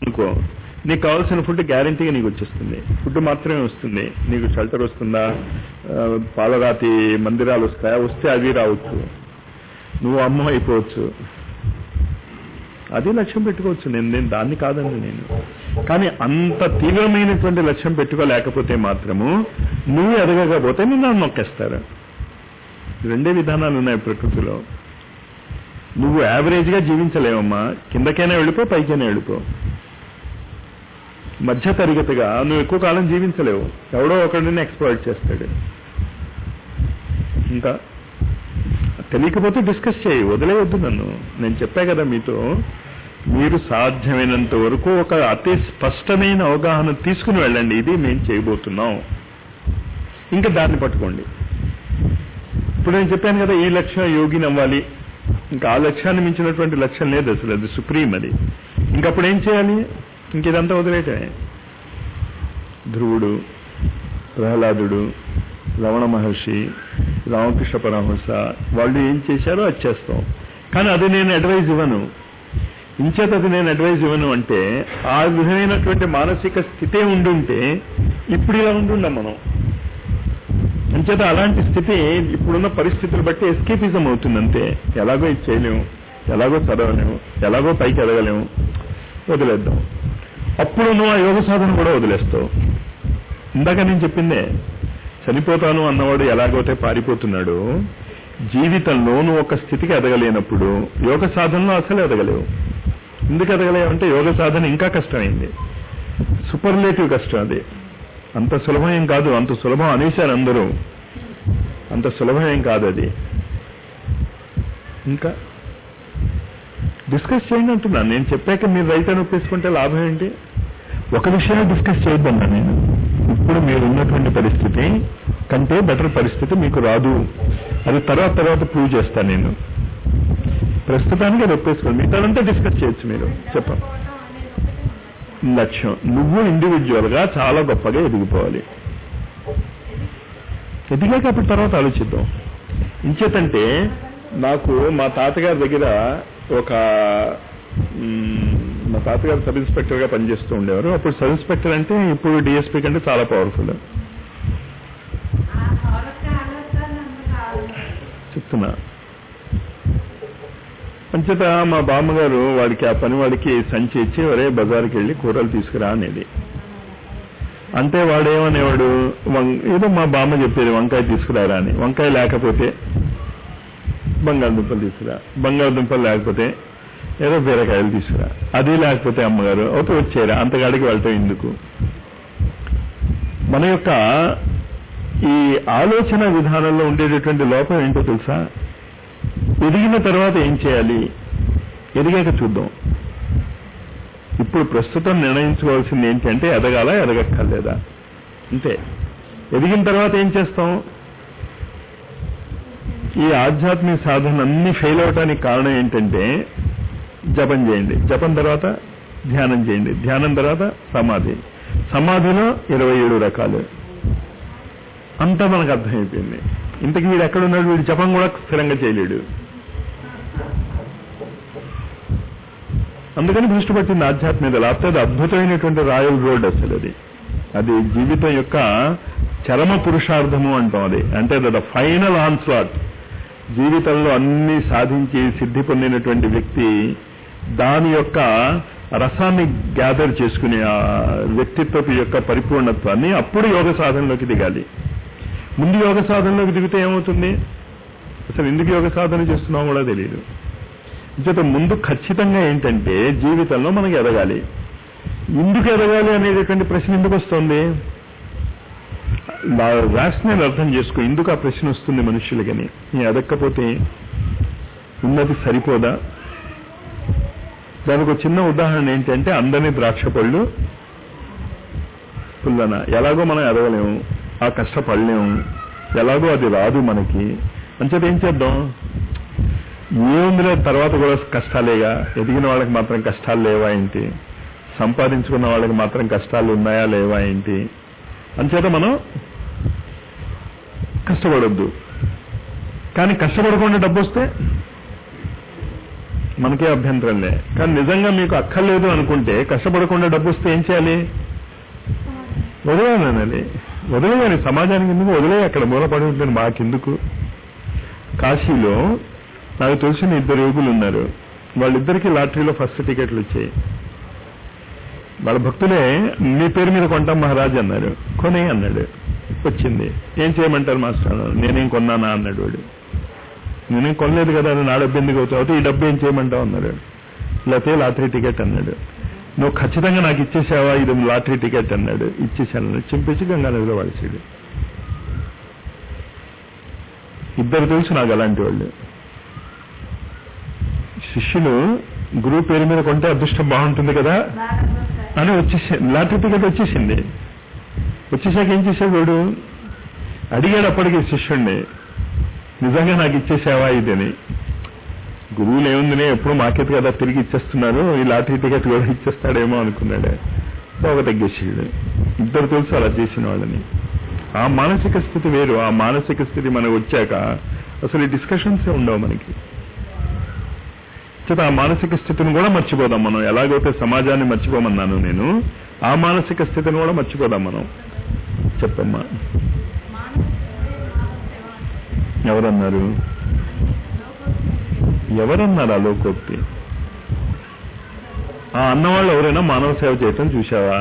అనుకో, నీకు కావాల్సిన ఫుడ్ గ్యారంటీగా నీకు వచ్చేస్తుంది. ఫుడ్ మాత్రమే వస్తుంది. నీకు షెల్టర్ వస్తుందా, పాలరాతి మందిరాలు వస్తాయా? వస్తే అవి రావచ్చు, నువ్వు అమ్మ అయిపోవచ్చు. అది లక్ష్యం పెట్టుకోవచ్చు. నేను దాన్ని కాదండి నేను. కానీ అంత తీవ్రమైనటువంటి లక్ష్యం పెట్టుకోలేకపోతే మాత్రము నువ్వు ఎదగకపోతే నిన్ను నొక్కేస్తారు. రెండే విధానాలు ఉన్నాయి ప్రకృతిలో. నువ్వు యావరేజ్గా జీవించలేవమ్మా. కిందకైనా వెళ్ళిపో, పైకైనా వెళ్ళిపో. మధ్య తరగతిగా నువ్వు ఎక్కువ కాలం జీవించలేవు. ఎవడో ఒకడిని ఎక్స్‌ప్లాయిట్ చేస్తాడు. ఇంకా తెలియకపోతే డిస్కస్ చేయి, వదిలేయొద్దు నన్ను. నేను చెప్పా కదా మీతో, మీరు సాధ్యమైనంత వరకు ఒక అతి స్పష్టమైన అవగాహన తీసుకుని వెళ్ళండి. ఇది మేము చేయబోతున్నాం, ఇంకా దాన్ని పట్టుకోండి. ఇప్పుడు నేను చెప్పాను కదా, ఈ లక్ష్యం యోగిని అవ్వాలి. ఇంకా ఆ లక్ష్యాన్ని మించినటువంటి లక్ష్యం లేదు అసలు. అది సుప్రీం. అది ఇంకప్పుడు ఏం చేయాలి? ఇంక ఇదంతా వదిలేయటమే. ధ్రువుడు, ప్రహ్లాదుడు, రమణ మహర్షి, రామకృష్ణ పరమహంస వాళ్ళు ఏం చేశారో అది చేస్తాం. కానీ అది నేను అడ్వైజ్ ఇవ్వను. ఇంచేత అది నేను అడ్వైజ్ ఇవ్వను అంటే ఆ విధమైనటువంటి మానసిక స్థితే ఉండుంటే ఇప్పుడు ఇలా ఉండుండం మనం. అంచేత అలాంటి స్థితి ఇప్పుడున్న పరిస్థితులు బట్టి ఎస్కేపిజం అవుతుంది అంతే. ఎలాగో ఇది చేయలేము, ఎలాగో చదవలేము, ఎలాగో పైకి ఎదగలేము, వదిలేద్దాం. అప్పుడు నువ్వు ఆ యోగ సాధన కూడా వదిలేస్తావు. ఇందాక నేను చెప్పిందే, చనిపోతాను అన్నవాడు ఎలాగైతే పారిపోతున్నాడు, జీవితంలో నువ్వు ఒక స్థితికి ఎదగలేనప్పుడు యోగ సాధనలో అసలు ఎదగలేవు. ఎందుకు ఎదగలేవు అంటే యోగ సాధన ఇంకా కష్టమైంది, సూపర్లేటివ్ కష్టం. అది అంత సులభం ఏం కాదు. అంత సులభం అనేశారు అందరూ, అంత సులభం ఏం కాదు అది. ఇంకా డిస్కస్ చేయండి అంటున్నాను. నేను చెప్పాక మీరు రైట్ అని ఒప్పేసుకుంటే లాభం ఏంటి? ఒక విషయాన్ని డిస్కస్ చేయొద్దన్నా నేను. ఇప్పుడు మీరు ఉన్నటువంటి పరిస్థితి కంటే బెటర్ పరిస్థితి మీకు రాదు. అది తర్వాత ప్రూవ్ చేస్తాను నేను. ప్రస్తుతానికి అది ఒప్పేసుకోండి. మిగతాదంతా డిస్కస్ చేయొచ్చు. మీరు చెప్పండి. లక్ష్యం నువ్వు ఇండివిజువల్ గా చాలా గొప్పగా ఎదిగిపోవాలి. ఎదిగాక అప్పుడు తర్వాత ఆలోచిద్దాం. ఇంచేతంటే నాకు మా తాతగారి దగ్గర మా తాతగారు సబ్ ఇన్స్పెక్టర్ గా పనిచేస్తూ ఉండేవారు. అప్పుడు సబ్ ఇన్స్పెక్టర్ అంటే ఇప్పుడు డిఎస్పీ కంటే చాలా పవర్ఫుల్ చెప్తున్నా. అంచేత మా బామ్మగారు వాడికి ఆ పని వాడికి సంచి ఇచ్చి ఒరే బజార్కి వెళ్ళి కూరలు తీసుకురా అనేది. అంటే వాడేమనేవాడు, ఏదో మా బామ్మ చెప్పేది వంకాయ తీసుకురారా అని. వంకాయ లేకపోతే బంగాళదుంపలు తీసుకురా, బంగాళదుంపలు లేకపోతే ఏదో బీరకాయలు తీసుకురా, అది లేకపోతే అమ్మగారు ఒక వచ్చేరా, అంతగాడికి వెళ్ళటం ఎందుకు? మన యొక్క ఈ ఆలోచన విధానంలో ఉండేటటువంటి లోపం ఏంటో తెలుసా? ఎదిగిన తర్వాత ఏం చేయాలి, ఎదిగాక చూద్దాం. ఇప్పుడు ప్రస్తుతం నిర్ణయించుకోవాల్సింది ఏంటంటే ఎదగాల, ఎదగక్కర్లేదా అంతే. ఎదిగిన తర్వాత ఏం చేస్తాం? ఈ ఆధ్యాత్మిక సాధన అన్ని ఫెయిల్ అవడానికి కారణం ఏంటంటే జపం చేయండి, జపం తర్వాత ధ్యానం చేయండి, ధ్యానం తర్వాత సమాధి, సమాధిలో 27 రకాలు. అంతా మనకు అర్థమైపోయింది. ఇంతకీ వీడు ఎక్కడున్నాడు? వీడు జపం కూడా స్థిరంగా చేయలేడు. అందుకని దృష్టి పట్టింది ఆధ్యాత్మికత. లేకపోతే అది అద్భుతమైనటువంటి రాయల్ రోడ్ అసలు. అది జీవితం యొక్క చరమ పురుషార్థము అంటాం. అది అంటే ద ఫైనల్ ఆన్స్లాట్. జీవితంలో అన్ని సాధించి సిద్ధి పొందినటువంటి వ్యక్తి దాని యొక్క రసాన్ని గ్యాదర్ చేసుకునే ఆ వ్యక్తిత్వపు యొక్క పరిపూర్ణత్వాన్ని అప్పుడు యోగ సాధనలోకి దిగాలి. ముందు యోగ సాధనలోకి దిగితే ఏమవుతుంది? అసలు ఎందుకు యోగ సాధన చేస్తున్నామో కూడా తెలియదు. ఇంచేత ముందు ఖచ్చితంగా ఏంటంటే జీవితంలో మనకి ఎదగాలి. ఎందుకు ఎదగాలి అనేటటువంటి ప్రశ్న ఎందుకు వస్తుంది? రాష్ట్రాన్ని అర్థం చేసుకో. ఎందుకు ఆ ప్రశ్న వస్తుంది మనుషులకని. ఎదక్కపోతే ఉన్నది సరిపోదా? దానికి ఒక చిన్న ఉదాహరణ ఏంటంటే అందరినీ ద్రాక్ష పళ్ళు పుల్లన. ఎలాగో మనం ఎదగలేము, ఆ కష్టపడలేము, ఎలాగో అది రాదు మనకి. అంచేత ఏం చేద్దాం? ఏముందిలే తర్వాత కూడా కష్టాలేగా. ఎదిగిన వాళ్ళకి మాత్రం కష్టాలు లేవా ఏంటి? సంపాదించుకున్న వాళ్ళకి మాత్రం కష్టాలు ఉన్నాయా లేవా ఏంటి? అంచేత మనం కష్టపడొద్దు. కానీ కష్టపడకుండా డబ్బు వస్తే మనకే అభ్యంతరం లే. కానీ నిజంగా మీకు అక్కర్లేదు అనుకుంటే కష్టపడకుండా డబ్బు వస్తే ఏం చేయాలి? వదిలేయాలి. వదిలేయాలి. సమాజానికి ఎందుకు వదిలేయి, అక్కడ మూలపడి ఉంటుంది మాకెందుకు. కాశీలో నాకు తెలిసిన 2 యోగులు ఉన్నారు. వాళ్ళిద్దరికీ లాటరీలో ఫస్ట్ టికెట్లు వచ్చాయి. వాళ్ళ భక్తులే నీ పేరు మీద కొంటాం మహారాజ్ అన్నారు. కొనే అన్నాడు. వచ్చింది. ఏం చేయమంటారు మాస్టర్? నేనేం కొన్నానా అన్నాడు వాడు. నేనేం కొనలేదు కదా, నా డబ్బు ఎందుకు అవుతావు, ఈ డబ్బు ఏం చేయమంటావు అన్నాడు. లేకపోతే లాటరీ టికెట్ అన్నాడు. నువ్వు ఖచ్చితంగా నాకు ఇచ్చేసావా, ఇది లాటరీ టికెట్ అన్నాడు. ఇచ్చేసాను. చింపేసి గంగానదిలో వాడిసాడు. 2 తెలుసు నాకు అలాంటి వాళ్ళు. శిష్యులు గురువు పేరు మీద కొంటే అదృష్టం బాగుంటుంది కదా అని వచ్చేసి లాటరీ టికెట్ వచ్చేసింది. వచ్చేసాక ఏం చేశాడు వాడు? అడిగాడు అప్పటికి శిష్యుడిని, నిజంగా నాకు ఇచ్చేసావా ఇదని. గురువులు ఏముందినే, ఎప్పుడు మాకేది కదా తిరిగి ఇచ్చేస్తున్నారు, ఈ లాటరీ టికెట్ కూడా ఇచ్చేస్తాడేమో అనుకున్నాడు. పోగ తగ్గేసాడు. 2 తెలుసు అలా చేసిన వాళ్ళని. ఆ మానసిక స్థితి వేరు. ఆ మానసిక స్థితి మనకు వచ్చాక అసలు ఈ డిస్కషన్స్ ఉండవు మనకి. ఆ మానసిక స్థితిని కూడా మర్చిపోదాం మనం. ఎలాగైతే సమాజాన్ని మర్చిపోమన్నాను నేను, ఆ మానసిక స్థితిని కూడా మర్చిపోదాం మనం. చెప్పమ్మా. ఎవరన్నారు? ఎవరన్నారు ఆ లోకోక్తి? ఆ అన్నవాళ్ళు ఎవరైనా మానవ సేవ చేయటం చూసావా?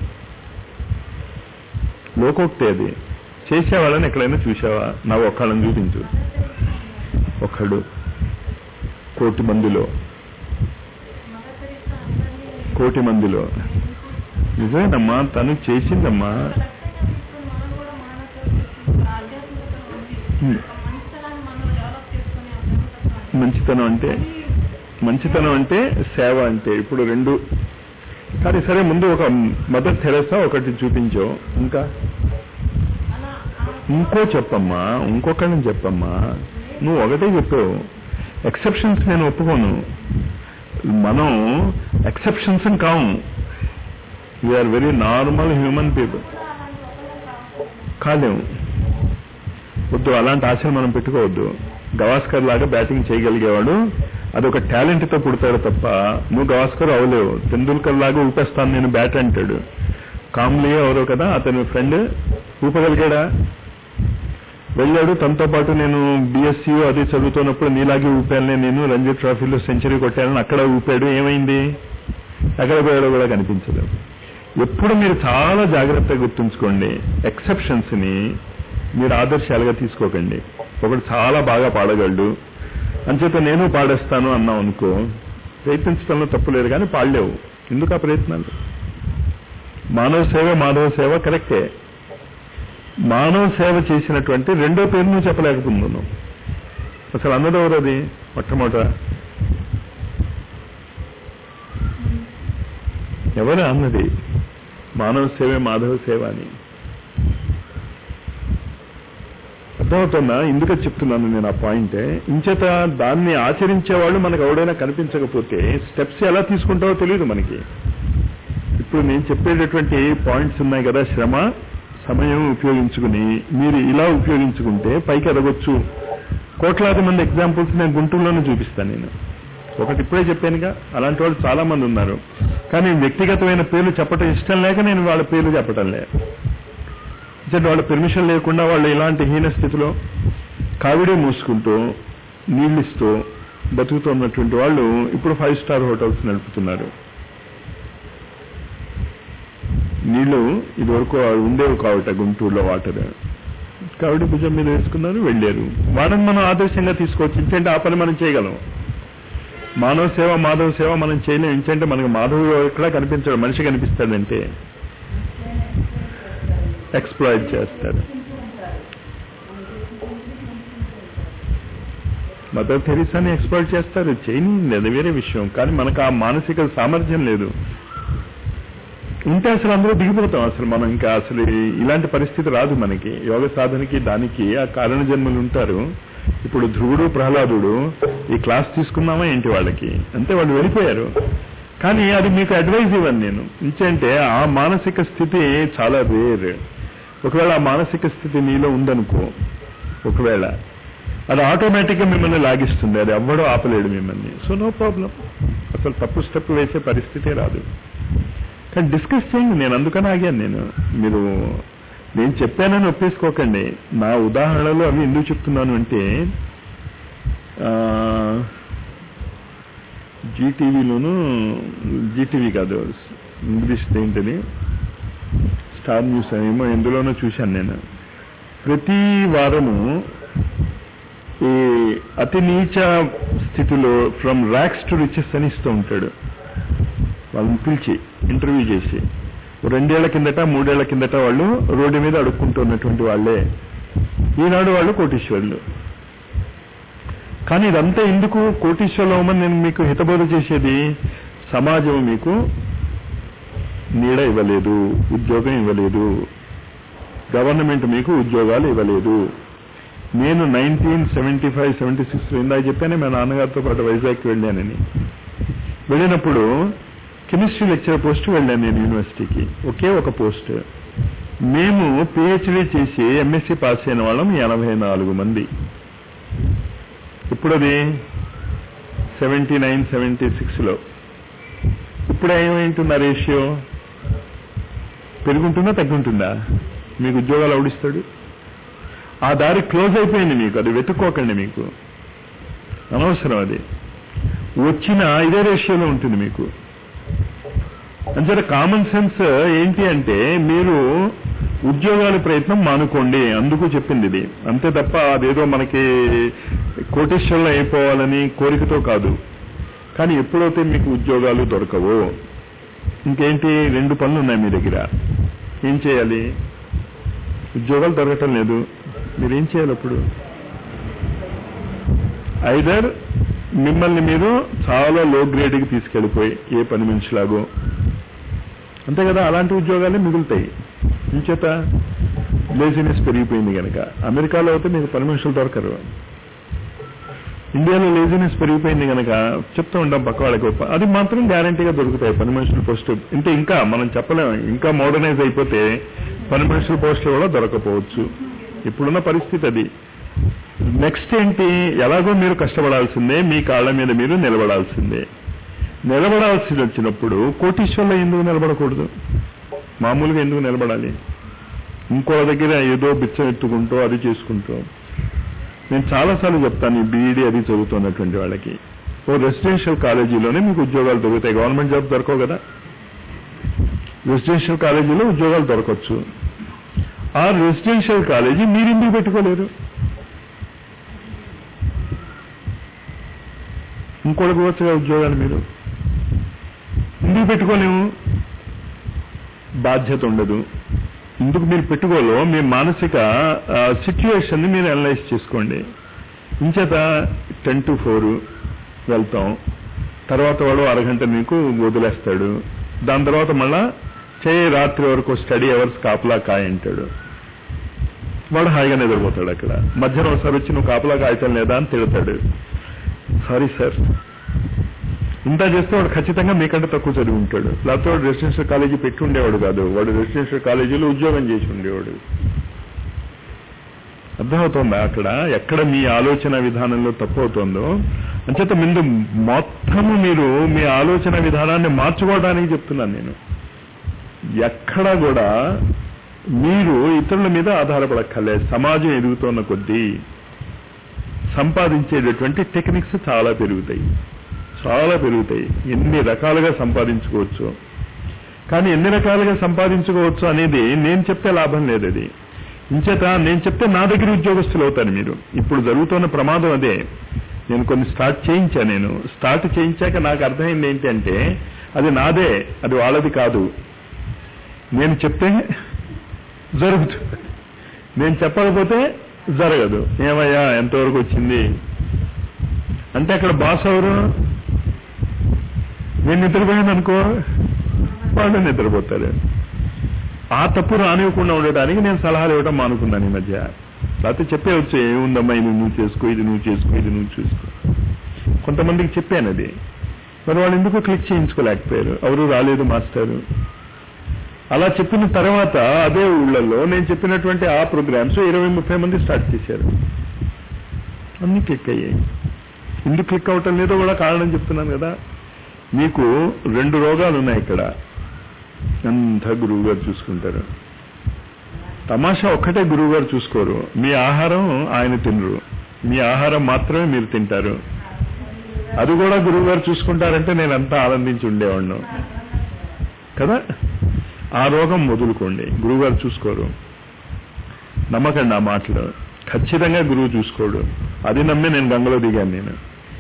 లోకోక్తి అది. చేసేవాళ్ళని ఎక్కడైనా చూసావా? నాకు ఒక్కళ్ళని చూపించు. ఒక్కడు కోటి మందిలో నిజమేనమ్మా, తను చేసిందమ్మా. మంచితనం అంటే సేవ అంటే ఇప్పుడు 2. కానీ సరే, ముందు ఒక మదర్ తెరెసా ఒకటి చూపించో. ఇంకా చెప్పమ్మా, ఇంకొకళ్ళని చెప్పమ్మా. నువ్వు ఒకటే చెప్పావు. ఎక్సెప్షన్స్ నేను ఒప్పుకోను. మనం ఎక్సెప్షన్స్ కావు. We are very normal human people. కాలేము. వద్దు, అలాంటి ఆశలు మనం పెట్టుకోవద్దు. గవాస్కర్ లాగా బ్యాటింగ్ చేయగలిగేవాడు అదొక టాలెంట్తో పుడతాడు తప్ప నువ్వు గవాస్కర్ అవలేవు. తెందుల్కర్ లాగా ఊపేస్తాను నేను బ్యాట్ అంటాడు. కామ్లీ ఎవరో కదా అతని ఫ్రెండ్, ఊపగలిగాడా? వెళ్ళాడు. తనతో పాటు నేను బిఎస్సీ అది చదువుతున్నప్పుడు నీలాగే ఊపానే, నేను రంజీ ట్రోఫీలో సెంచరీ కొట్టానని అక్కడ ఊపాడు. ఏమైంది? ఎక్కడ పోయాడో కూడా కనిపించదు. ఎప్పుడు మీరు చాలా జాగ్రత్తగా గుర్తుంచుకోండి, ఎక్సెప్షన్స్ ని మీరు ఆదర్శాలుగా తీసుకోకండి. ఒకడు చాలా బాగా పాడగలడు అంచేత నేను పాడేస్తాను అన్నావు అనుకో, ప్రయత్నించడంలో తప్పులేదు, కానీ పాడలేవు. ఎందుకు ఆ ప్రయత్నాలు? మానవ సేవ మాధవ సేవ కరెక్టే. మానవ సేవ చేసినటువంటి 2వ పేరు నువ్వు చెప్పలేకపోతున్నావు. అసలు అన్నది ఎవరు? అది మొట్టమొదట ఎవరు అన్నది? మానవ సేవే మాధవ సేవ అని. అర్థమవుతుందా? ఎందుకు చెప్తున్నాను నేను ఆ పాయింటే. ఇంచేత దాన్ని ఆచరించేవాళ్ళు మనకు ఎవడైనా కనిపించకపోతే స్టెప్స్ ఎలా తీసుకుంటావో తెలియదు మనకి. ఇప్పుడు నేను చెప్పేటటువంటి పాయింట్స్ ఉన్నాయి కదా, శ్రమ సమయం ఉపయోగించుకుని మీరు ఇలా ఉపయోగించుకుంటే పైకి ఎదగొచ్చు. కోట్లాది మంది ఎగ్జాంపుల్స్ నేను గుంటూరులోనే చూపిస్తాను. నేను ఒకటి ఇప్పుడే చెప్పానుగా, అలాంటి వాళ్ళు చాలా మంది ఉన్నారు. కానీ వ్యక్తిగతమైన పేర్లు చెప్పటం ఇష్టం లేక నేను వాళ్ళ పేర్లు చెప్పటం లేదు. వాళ్ళ పెర్మిషన్ లేకుండా వాళ్ళు ఇలాంటి హీన స్థితిలో కావిడి మూసుకుంటూ నీళ్ళిస్తూ బతుకుతున్నటువంటి వాళ్ళు ఇప్పుడు 5 స్టార్ హోటల్స్ నడుపుతున్నారు. నీళ్లు ఇదివరకు ఉండేవి కావట గుంటూరులో వాటర్. కావిడి భుజం మీద వేసుకున్నారు, వెళ్ళారు. వాళ్ళని మనం ఆదర్శంగా తీసుకోవచ్చు. ఇంకంటే ఆ పని మనం చేయగలం. మానవ సేవ మాధవ సేవ మనం చేయలేం. ఇంకంటే మనకు మాధవ ఎక్కడ కనిపించాడు, మనిషి కనిపిస్తాడంటే ఎక్స్ప్లాయిట్ చేస్తాడు. మదర్ థెరిసాని ఎక్స్ప్లాయిట్ చేస్తారు, చేయని అది వేరే విషయం. కానీ మనకు ఆ మానసిక సామర్థ్యం లేదు. ఉంటే అసలు అందరూ దిగిపోతాం. అసలు మనం ఇంకా అసలు ఇలాంటి పరిస్థితి రాదు మనకి. యోగ సాధనకి దానికి ఆ కారణ జన్మలు ఉంటారు. ఇప్పుడు ధ్రువుడు ప్రహ్లాదుడు ఈ క్లాస్ తీసుకున్నామా ఏంటి వాళ్ళకి? అంతే, వాళ్ళు వెళ్ళిపోయారు. కానీ అది మీకు అడ్వైజ్ ఇవ్వను నేను. ఇంకంటే ఆ మానసిక స్థితి చాలా రేర్. ఒకవేళ ఆ మానసిక స్థితి నీలో ఉందనుకో, ఒకవేళ అది ఆటోమేటిక్గా మిమ్మల్ని లాగిస్తుంది, అది ఎవ్వడూ ఆపలేడు మిమ్మల్ని. సో నో ప్రాబ్లం, అసలు తప్పు స్టెప్ వేసే పరిస్థితే రాదు. కానీ డిస్కస్ చేయండి, నేను అందుకని ఆగాను. నేను చెప్పానని ఒప్పేసుకోకండి. నా ఉదాహరణలు అవి ఎందుకు చెప్తున్నాను అంటే జీటీవీ కాదు, ఇంగ్లీష్ ఏంటని, స్టార్ న్యూస్ ఏమో ఎందులోనో చూశాను నేను. ప్రతి వారము ఈ అతి నీచ స్థితిలో ఫ్రమ్ ర్యాక్స్ టు రిచెస్ అని ఇస్తూ ఉంటాడు. వాళ్ళని పిలిచి ఇంటర్వ్యూ చేసి 2 ఏళ్ల కిందట 3 ఏళ్ల కిందట వాళ్ళు రోడ్డు మీద అడుక్కుంటున్నటువంటి వాళ్ళే ఈనాడు వాళ్ళు కోటీశ్వరులు. కానీ ఇదంతా ఎందుకు కోటీశ్వరులు అవ్వమని నేను మీకు హితబోధ చేసేది? సమాజం మీకు నీడ ఇవ్వలేదు, ఉద్యోగం ఇవ్వలేదు, గవర్నమెంట్ మీకు ఉద్యోగాలు ఇవ్వలేదు. నేను 1975-76 ఇందాక చెప్పానే మా నాన్నగారితో పాటు వైజాగ్కి వెళ్ళానని. వెళ్ళినప్పుడు కెమిస్ట్రీ లెక్చర్ పోస్ట్ వెళ్ళాను నేను యూనివర్సిటీకి, ఒకే ఒక పోస్ట్. మేము పిహెచ్డీ చేసి ఎంఎస్సీ పాస్ అయిన వాళ్ళం 84 మంది. ఇప్పుడు అది 79-76లో. ఇప్పుడు ఏమైంటుందా రేషియో? పెరుగుంటుందా తగ్గుంటుందా? మీకు ఉద్యోగాలు ఎవడిస్తాడు? ఆ దారి క్లోజ్ అయిపోయింది మీకు, అది వెతుక్కోకండి, మీకు అనవసరం. అది వచ్చిన ఇదే రేషియోలో ఉంటుంది మీకు. అంచేత కామన్ సెన్స్ ఏంటి అంటే మీరు ఉద్యోగాల ప్రయత్నం మానుకోండి, అందుకు చెప్పింది ఇది. అంతే తప్ప అదేదో మనకి కోటేశ్వరంలో అయిపోవాలని కోరికతో కాదు. కానీ ఎప్పుడైతే మీకు ఉద్యోగాలు దొరకవో ఇంకేంటి, 2 పనులు ఉన్నాయి మీ దగ్గర. ఏం చేయాలి? ఉద్యోగాలు దొరకటం లేదు, మీరేం చేయాలి అప్పుడు? ఐదర్ మిమ్మల్ని మీరు చాలా లో గ్రేడ్కి తీసుకెళ్ళిపోయి ఏ పని మనిషిలాగో, అంతే కదా, అలాంటి ఉద్యోగాలే మిగులుతాయి. ఇంచేత లేజినెస్ పెరిగిపోయింది కనుక. అమెరికాలో అయితే మీకు పని మనుషులు దొరకరు, ఇండియాలో లేజినెస్ పెరిగిపోయింది కనుక చెప్తూ ఉంటాం పక్క వాళ్ళకి, అది మాత్రం గ్యారంటీగా దొరుకుతాయి పని మనుషుల పోస్టు. ఇంకా మనం చెప్పలేము, ఇంకా మోడర్నైజ్ అయిపోతే పని మనుషుల పోస్టులు కూడా దొరకపోవచ్చు. ఇప్పుడున్న పరిస్థితి అది. నెక్స్ట్ ఏంటి? ఎలాగో మీరు కష్టపడాల్సిందే, మీ కాళ్ళ మీద మీరు నిలబడాల్సిందే. నిలబడాల్సి వచ్చినప్పుడు కోటీశ్వర్లో ఎందుకు నిలబడకూడదు? మామూలుగా ఎందుకు నిలబడాలి? ఇంకో దగ్గర ఏదో బిచ్చం ఎత్తుకుంటూ అది చేసుకుంటూ. నేను చాలాసార్లు చెప్తాను, ఈ బీఈడీ అది చదువుతున్నటువంటి వాళ్ళకి, ఓ రెసిడెన్షియల్ కాలేజీలోనే మీకు ఉద్యోగాలు దొరుకుతాయి. గవర్నమెంట్ జాబ్ దొరకవు కదా, రెసిడెన్షియల్ కాలేజీలో ఉద్యోగాలు దొరకవచ్చు. ఆ రెసిడెన్షియల్ కాలేజీ మీరు ఎందుకు పెట్టుకోలేరు? ఇంకోటి పోవచ్చుగా ఉద్యోగాలు, మీరు ఎందుకు పెట్టుకోలేము? బాధ్యత ఉండదు. ఇందుకు మీరు పెట్టుకోలో మీ మానసిక సిచ్యువేషన్ని మీరు అనలైజ్ చేసుకోండి. ఇంచేత 10 to 4 వెళ్తాం, తర్వాత వాడు అరగంట మీకు వదిలేస్తాడు, దాని తర్వాత మళ్ళా రాత్రి వరకు స్టడీ అవర్స్ కాపలా కాయంటాడు. వాడు హాయిగా నిద్రపోతాడు. అక్కడ మధ్యాహ్నం ఒకసారి వచ్చి నువ్వు కాపలా కాయటం లేదా అని తిడతాడు. సారీ సార్, ఇంత చేస్తే వాడు ఖచ్చితంగా మీకంటే తక్కువ చదివి ఉంటాడు. లేకపోతే వాడు రెసిడెన్షియల్ కాలేజీ పెట్టి ఉండేవాడు కాదు, వాడు రెసిడెన్షియల్ కాలేజీలో ఉద్యోగం చేసి ఉండేవాడు. అర్థమవుతోందా అక్కడ ఎక్కడ మీ ఆలోచన విధానంలో తప్పు అవుతుందో? అంచేత ముందు మొత్తము మీరు మీ ఆలోచన విధానాన్ని మార్చుకోవడానికి చెప్తున్నాను నేను. ఎక్కడా కూడా మీరు ఇతరుల మీద ఆధారపడక్కర్లేదు. సమాజం ఎదుగుతున్న కొద్దీ సంపాదించేటటువంటి టెక్నిక్స్ చాలా పెరుగుతాయి. ఎన్ని రకాలుగా సంపాదించుకోవచ్చు. కానీ ఎన్ని రకాలుగా సంపాదించుకోవచ్చు అనేది నేను చెప్తే లాభం లేదు. అది ఇంచేత నేను చెప్తే నా దగ్గర ఉద్యోగస్తులు అవుతారు మీరు. ఇప్పుడు జరుగుతున్న ప్రమాదం అదే. నేను కొన్ని స్టార్ట్ చేయించాక నాకు అర్థమైంది ఏంటి అంటే అది నాదే, అది వాళ్ళది కాదు. నేను చెప్తే జరుగుతుంది, నేను చెప్పకపోతే జరగదు. ఏమయ్యా ఎంతవరకు వచ్చింది అంటే అక్కడ బాస్ ఎవరు? నేను నిద్రపోయాను అనుకో, వాళ్ళు నిద్రపోతారు. ఆ తప్పు రానివ్వకుండా ఉండటానికి నేను సలహాలు ఇవ్వడం మానుకున్నాను ఈ మధ్య. లేకపోతే చెప్పేవచ్చు, ఏముందమ్మా ఇది నువ్వు చేసుకో, ఇది నువ్వు చేసుకో. కొంతమందికి చెప్పాను అది, మరి వాళ్ళు ఎందుకు క్లిక్ చేయించుకోలేకపోయారు, ఎవరు రాలేదు మాస్టారు. అలా చెప్పిన తర్వాత అదే ఊళ్ళల్లో నేను చెప్పినటువంటి ఆ ప్రోగ్రామ్స్ 20-30 మంది స్టార్ట్ చేశారు. అన్నీ క్లిక్ అయ్యాయి. ఎందుకు క్లిక్ అవటం లేదో కూడా కారణం చెప్తున్నాను కదా. మీకు 2 రోగాలు ఉన్నాయి ఇక్కడ. అంతా గురువు గారు చూసుకుంటారు. తమాషా ఒక్కటే గురువు గారు చూసుకోరు. మీ ఆహారం ఆయన తినరు, మీ ఆహారం మాత్రమే మీరు తింటారు. అది కూడా గురువు గారు చూసుకుంటారంటే నేను అంతా ఆనందించి ఉండేవాడిను కదా. ఆ రోగం వదులుకోండి, గురువుగారు చూసుకోరు. నమ్మకండి ఆ మాటలు. ఖచ్చితంగా గురువు చూసుకోడు. అది నమ్మి నేను గంగలో దిగాను. నేను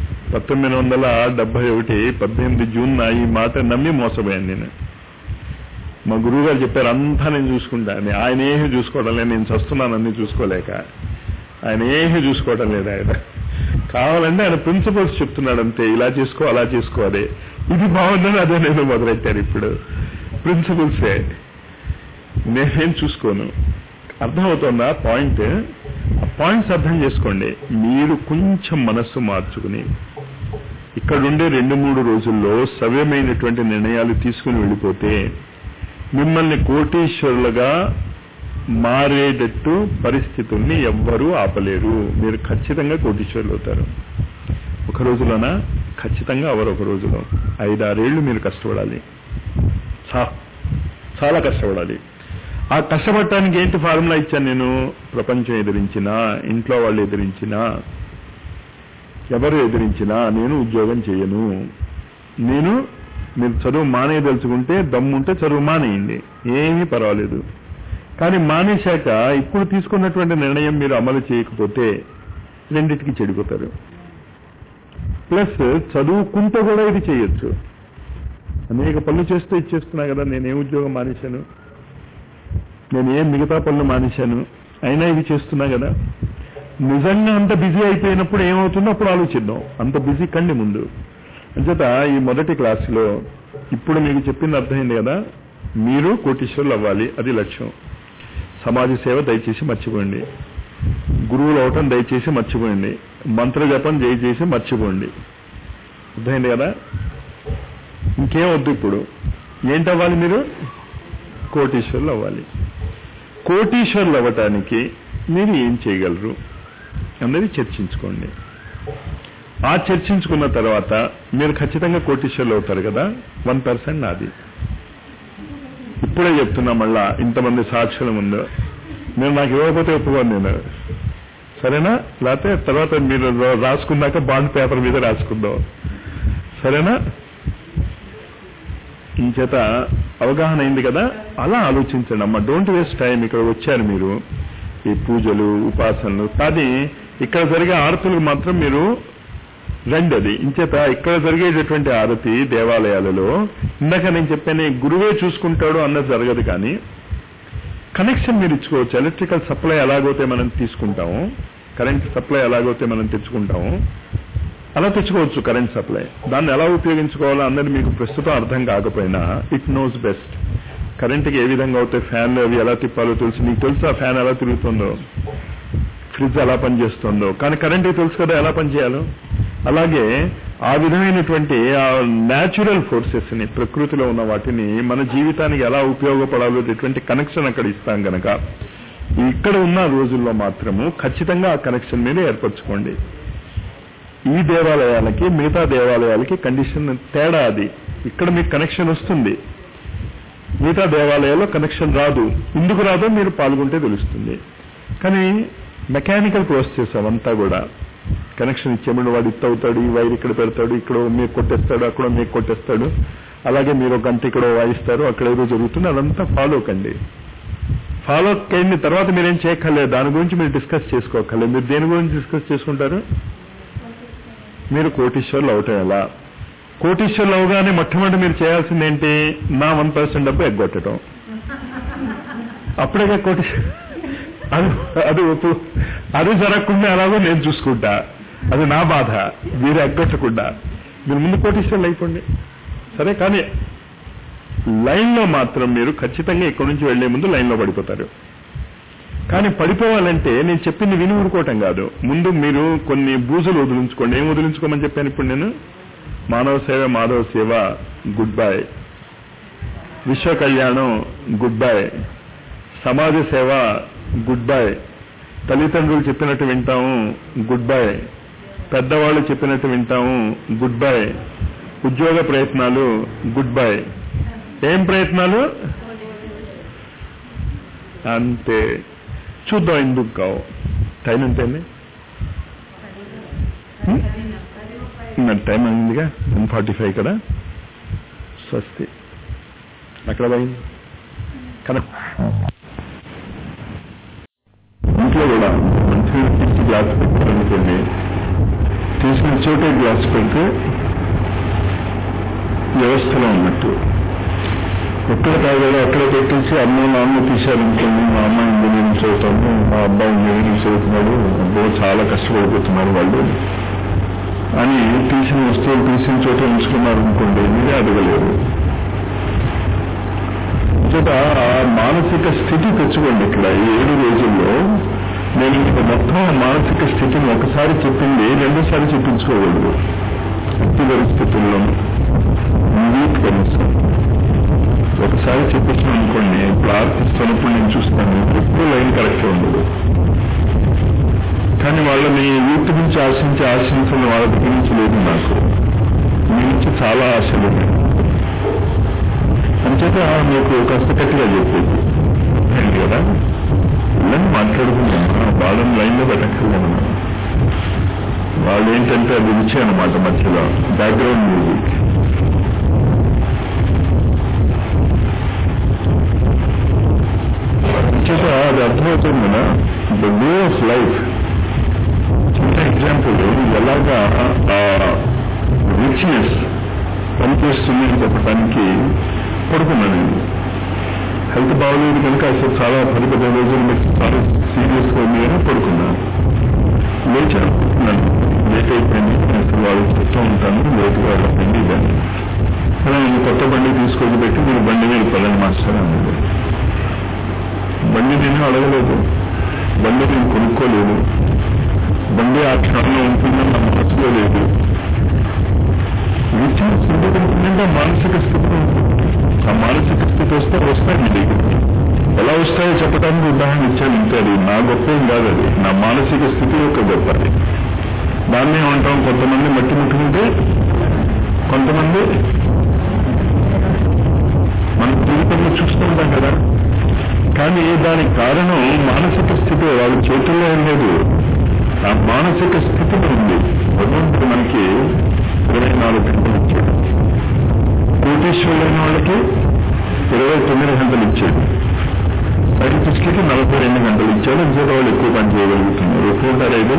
1971 18 జూన్ ఈ మాట నమ్మి మోసపోయాను నేను. మా గురువు గారు చెప్పారు అంతా నేను చూసుకుంటాను. ఆయన ఏమీ చూసుకోవడం లేదు, నేను చస్తున్నాను అన్నీ చూసుకోలేక. ఆయన ఏమీ చూసుకోవడం లేదు. ఆయన కావాలంటే ఆయన ప్రిన్సిపల్స్ చెప్తున్నాడు అంతే, ఇలా చేసుకో అలా చేసుకో. అదే ఇది బాగుందని అదే నేను మొదలెట్టారు. ఇప్పుడు ప్రిన్సిపల్సే, నేనేం చూసుకోను. అర్థమవుతుందా పాయింట్? ఆ పాయింట్స్ అర్థం చేసుకోండి. మీరు కొంచెం మనస్సు మార్చుకుని ఇక్కడుండే 2-3 రోజుల్లో సవ్యమైనటువంటి నిర్ణయాలు తీసుకుని వెళ్ళిపోతే మిమ్మల్ని కోటీశ్వరులుగా మారేటట్టు పరిస్థితుల్ని ఎవ్వరూ ఆపలేరు. మీరు ఖచ్చితంగా కోటీశ్వరులు అవుతారు. ఒక రోజులోనా? ఖచ్చితంగా అవరు. ఒక రోజులో 5-6 ఏళ్ళు మీరు కష్టపడాలి, చాలా కష్టపడాలి. ఆ కష్టపడటానికి ఏంటి ఫార్ములా ఇచ్చాను నేను? ప్రపంచం ఎదిరించినా, ఇంట్లో వాళ్ళు ఎదిరించినా, ఎవరు ఎదిరించినా నేను ఉద్యోగం చేయను. మీరు చదువు మానేయదలుచుకుంటే దమ్ముంటే చదువు మానేయండి, ఏమీ పర్వాలేదు. కానీ మానేశాక ఇప్పుడు తీసుకున్నటువంటి నిర్ణయం మీరు అమలు చేయకపోతే రెండింటికి చెడిపోతారు. ప్లస్ చదువుకుంటూ కూడా ఇది చేయొచ్చు. అనేక పనులు చేస్తూ ఇచ్చేస్తున్నా కదా. నేనేం ఉద్యోగం మానేశాను, నేను ఏం మిగతా పనులు మానేశాను, అయినా ఇవి చేస్తున్నా కదా. నిజంగా అంత బిజీ అయిపోయినప్పుడు ఏమవుతుందో అప్పుడు ఆలోచిద్దాం. అంత బిజీ కండి ముందు. అంచేత ఈ మొదటి క్లాసులో ఇప్పుడు మీకు చెప్పింది అర్థమైంది కదా. మీరు కోటీశ్వరులు అవ్వాలి, అది లక్ష్యం. సమాజ సేవ దయచేసి మర్చిపోండి. గురువులు అవటం దయచేసి మర్చిపోండి. మంత్ర జపం దయచేసి మర్చిపోండి. అర్థమైంది కదా. ఇంకేం వద్దు. ఇప్పుడు ఏంటవ్వాలి? మీరు కోటీశ్వరులు అవ్వాలి. కోటీశ్వరులు అవ్వటానికి మీరు ఏం చేయగలరు అన్నది చర్చించుకోండి. ఆ చర్చించుకున్న తర్వాత మీరు ఖచ్చితంగా కోటీశ్వరులు అవుతారు కదా. 1% నాది. ఇప్పుడే చెప్తున్నా, మళ్ళా ఇంతమంది సాక్షుల ముందు. నేను నాకు ఇవ్వకపోతే ఒప్పుకోను నేను, సరేనా? లేకపోతే తర్వాత మీరు రాసుకున్నాక బాండ్ పేపర్ మీద రాసుకుందాం, సరేనా? ఈ చేత అవగాహన అయింది కదా. అలా ఆలోచించండి అమ్మా. Don't waste time. ఇక్కడ వచ్చారు మీరు, ఈ పూజలు ఉపాసనలు కానీ ఇక్కడ జరిగే ఆరతులకు మాత్రం మీరు రండి. అది ఇంచేత ఇక్కడ జరిగేటటువంటి ఆరతి దేవాలయాలలో ఇందాక నేను చెప్పాను గురువే చూసుకుంటాడు అన్నది జరగదు. కానీ కనెక్షన్ మీరు ఇచ్చుకోవచ్చు. ఎలక్ట్రికల్ సప్లై ఎలాగైతే మనం తీసుకుంటాము, కరెంట్ సప్లై ఎలాగైతే మనం తెచ్చుకుంటాము, అలా తెచ్చుకోవచ్చు కరెంట్ సప్లై. దాన్ని ఎలా ఉపయోగించుకోవాలో అన్నది మీకు ప్రస్తుతం అర్థం కాకపోయినా ఇట్ నోస్ బెస్ట్. కరెంట్కి ఏ విధంగా అవుతాయి, ఫ్యాన్లు అవి ఎలా తిప్పాలో తెలుసు. నీకు తెలుసు ఆ ఫ్యాన్ ఎలా తిరుగుతుందో, ఫ్రిడ్జ్ ఎలా పనిచేస్తుందో. కానీ కరెంట్కి తెలుసు కదా ఎలా పనిచేయాలో. అలాగే ఆ విధమైనటువంటి ఆ న్యాచురల్ ఫోర్సెస్ని, ప్రకృతిలో ఉన్న వాటిని మన జీవితానికి ఎలా ఉపయోగపడాలో ఇటువంటి కనెక్షన్ అక్కడ ఇస్తాం కనుక ఇక్కడ ఉన్న రోజుల్లో మాత్రము ఖచ్చితంగా ఆ కనెక్షన్ మీద ఏర్పరచుకోండి. ఈ దేవాలయాలకి మిగతా దేవాలయాలకి కండిషన్ తేడా అది. ఇక్కడ మీకు కనెక్షన్ వస్తుంది, మిగతా దేవాలయాల్లో కనెక్షన్ రాదు. ఎందుకు రాదో మీరు పాల్గొంటే తెలుస్తుంది. కానీ మెకానికల్ ప్రాసెస్ అవంతా కూడా కనెక్షన్ ఇచ్చేమని వాడు ఇట్ అవుతాడు, ఈ వైర్ ఇక్కడ పెడతాడు, ఇక్కడ మీకు కొట్టేస్తాడు, అక్కడ మీకు కొట్టేస్తాడు. అలాగే మీరు ఒక గంట ఇక్కడ వాయిస్తారు, అక్కడ ఏదో జరుగుతుంది. అదంతా ఫాలో కండి. ఫాలో అయిన తర్వాత మీరేం చేయక్కర్లేదు, దాని గురించి మీరు డిస్కస్ చేసుకోక్కర్లేదు. మీరు దేని గురించి డిస్కస్ చేసుకుంటారు? మీరు కోటీశ్వరులు అవటం ఎలా? కోటీశ్వరులు అవగానే మొట్టమొదటి మీరు చేయాల్సింది ఏంటి? నా 1% డబ్బు ఎగ్గొట్టడం. అప్పుడే కోటీశ్వరు. అది జరగకుండా అలాగో నేను చూసుకుంటా, అది నా బాధ. మీరు ఎగ్గొట్టకుండా మీరు ముందు కోటీశ్వరులు అయిపోండి, సరే. కానీ లైన్లో మాత్రం మీరు ఖచ్చితంగా ఇక్కడి నుంచి వెళ్లే ముందు లైన్లో పడిపోతారు. కానీ పడిపోవాలంటే నేను చెప్పింది విని ఊరుకోవటం కాదు. ముందు మీరు కొన్ని బూజులు వదిలించుకోండి. ఏం వదిలించుకోమని చెప్పాను ఇప్పుడు నేను? మానవ సేవ మాధవ సేవ గుడ్ బై, విశ్వ కళ్యాణం గుడ్ బై, సమాజ సేవ గుడ్ బై, తల్లిదండ్రులు చెప్పినట్టు వింటాము, గుడ్ బై. పెద్దవాళ్ళు చెప్పినట్టు వింటాము, గుడ్ బై. ఉద్యోగ ప్రయత్నాలు, గుడ్ బై. ఏం ప్రయత్నాలు? అంతే. చూద్దాం ఎందుకు కావు. టైం ఎంతైంది? టైం అయిందిగా, 1:45 కదా. స్వస్తి. అక్కడ పోయింది కనుక ఇంట్లో కూడా మంచిగా తీసి గ్లాస్ పెట్టుకోండి. తీసిన చోటే గ్లాస్ పెడితే వ్యవస్థలో ఉన్నట్టు. ఎక్కడ తాగాలో అక్కడ పెట్టేసి అమ్మో నాన్న తీశారనుకోండి, మా అమ్మ ఇంజనీరింగ్ చదువుతాము, మా అబ్బాయి ఇంజనీరింగ్ చదువుతున్నాడు, అబ్బో చాలా కష్టపడిపోతున్నారు వాళ్ళు అని తీసిన వస్తువులు తీసిన చోట ఉంచుకున్నారు అనుకోండి, మీరే అడగలేరు. ఆ మానసిక స్థితి తెచ్చుకోండి. ఇక్కడ ఈ 7 రోజుల్లో నేను మీకు మొత్తం మానసిక స్థితిని ఒకసారి చెప్పింది 2సారి చెప్పించుకోకూడదు. ఎట్టి పరిస్థితుల్లో మీకు కనీసం ఒకసారి చెప్పించాను అనుకోండి. ఇప్పుడు ఆర్టిస్తున్నప్పుడు నేను చూస్తాను ఎక్కువ లైన్ కరెక్ట్ ఉండదు, కానీ వాళ్ళని వీటి నుంచి ఆశించిన వాళ్ళ దగ్గర నుంచి లేదు. నాకు మీ నుంచి చాలా ఆశలు ఉన్నాయి. అంచేత మీకు కాస్త గట్టిగా చెప్పేది ఏంటి కదా, ఇళ్ళని మాట్లాడుకున్నాను. వాళ్ళని లైన్లో పెట్టక్కర్లేము. వాళ్ళు ఏంటంటే అది రుచి అన్నమాట, మధ్యలో బ్యాక్గ్రౌండ్ మ్యూజిక్. అంచేత అది అర్థమవుతుంది కదా. The way of life. చిన్న ఎగ్జాంపుల్, ఎలాగా రిచ్నెస్ పనిచేస్తుంది అని చెప్పడానికి పడుకున్నాను. నేను హెల్త్ బాగోలేదు కనుక అసలు చాలా 10-15 రోజులు మీకు చాలా సీరియస్గా ఉంది అని పడుకున్నాను. లేచి అనుకుంటున్నాను, లేట్ అయిపోయింది, అసలు వాళ్ళు చెప్తూ ఉంటాను, లేట్గా వెళ్ళండి ఇదని. అలా నేను కొత్త బండి తీసుకొని పెట్టి మీరు బండి మీద పదండి మాస్టర్ అన్నది. బండి నేను అడగలేదు, బండి నేను కొనుక్కోలేదు, బండి ఆ క్షణంలో ఉంటుందని నా మనసులో లేదు. రిచ్నెస్ ఉండేటంటే మానసిక స్థితి. ఆ మానసిక స్థితి వస్తాయి మీ దగ్గర. ఎలా వస్తాయో చెప్పడానికి ఉదాహరణ ఇచ్చాను. ఇంతే, అది నా గొప్ప ఏం కాదు, అది నా మానసిక స్థితి యొక్క గొప్ప. అది దాన్ని ఏమంటాం, కొంతమంది మట్టి ముట్టుకుంటే కొంతమంది మన జీవితంలో చూస్తూ ఉంటాం కదా. కానీ దానికి కారణం మానసిక స్థితి, వాళ్ళ చేతుల్లో ఏం లేదు. ఆ మానసిక స్థితిలో ఉంది. భగవంతుడు మనకి 24 గంటలు ఇచ్చాడు. కోటీశ్వరులైన వాళ్ళకి 29 గంటలు ఇచ్చాడు. సైంటిస్టులకి 42 గంటలు ఇచ్చాడు. ఇంకేత వాళ్ళు ఎక్కువ పని చేయగలుగుతున్నారు. ఎక్కువ ఇది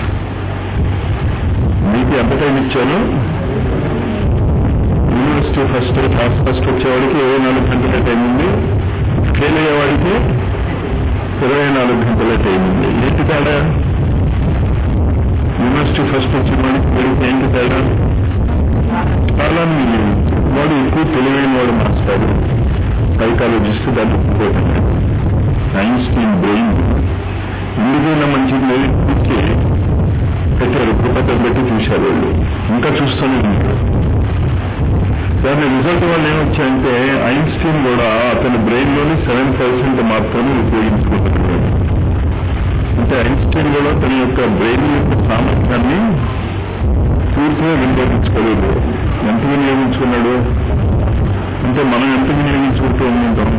మీకు ఎంత టైం ఇచ్చాను? యూనివర్సిటీ క్లాస్ ఫస్ట్ వచ్చేవాడికి 24 గంటల టైం ఉంది. ఫెయిల్ అయ్యేవాడికి 24 గంటల టైం ఉంది. ఏంటి తేడా? యూనివర్సిటీ ఫస్ట్ వచ్చిన వాడికి పెరిగితే ఏంటి తేడా? చాలా వాడు ఎక్కువ తెలివైన వాడు మాస్టారు, సైకాలజిస్ట్. దాన్ని ఒప్పుకోకండి. ఐన్స్టీన్ బ్రెయిన్ ఎందుకైనా మంచిది లేదు కూర్చి పెట్టారు, పుస్తకం పెట్టి చూశారు వాళ్ళు, ఇంకా చూస్తూనే ఉంటారు. దాని రిజల్ట్ వల్ల ఏమొచ్చాయంటే ఐన్స్టీన్ కూడా అతని బ్రెయిన్ లోని 7% మాత్రమే ఉపయోగించుకుంటున్నాడు. అంటే ఐన్స్టీన్ కూడా తన యొక్క బ్రెయిన్ యొక్క సామర్థ్యాన్ని పూర్తిగా వినియోగించుకోలేదు. ఎంత వినియోగించుకున్నాడు అంటే మనం ఎంత వినియోగించుకుంటూ ఉంటాం.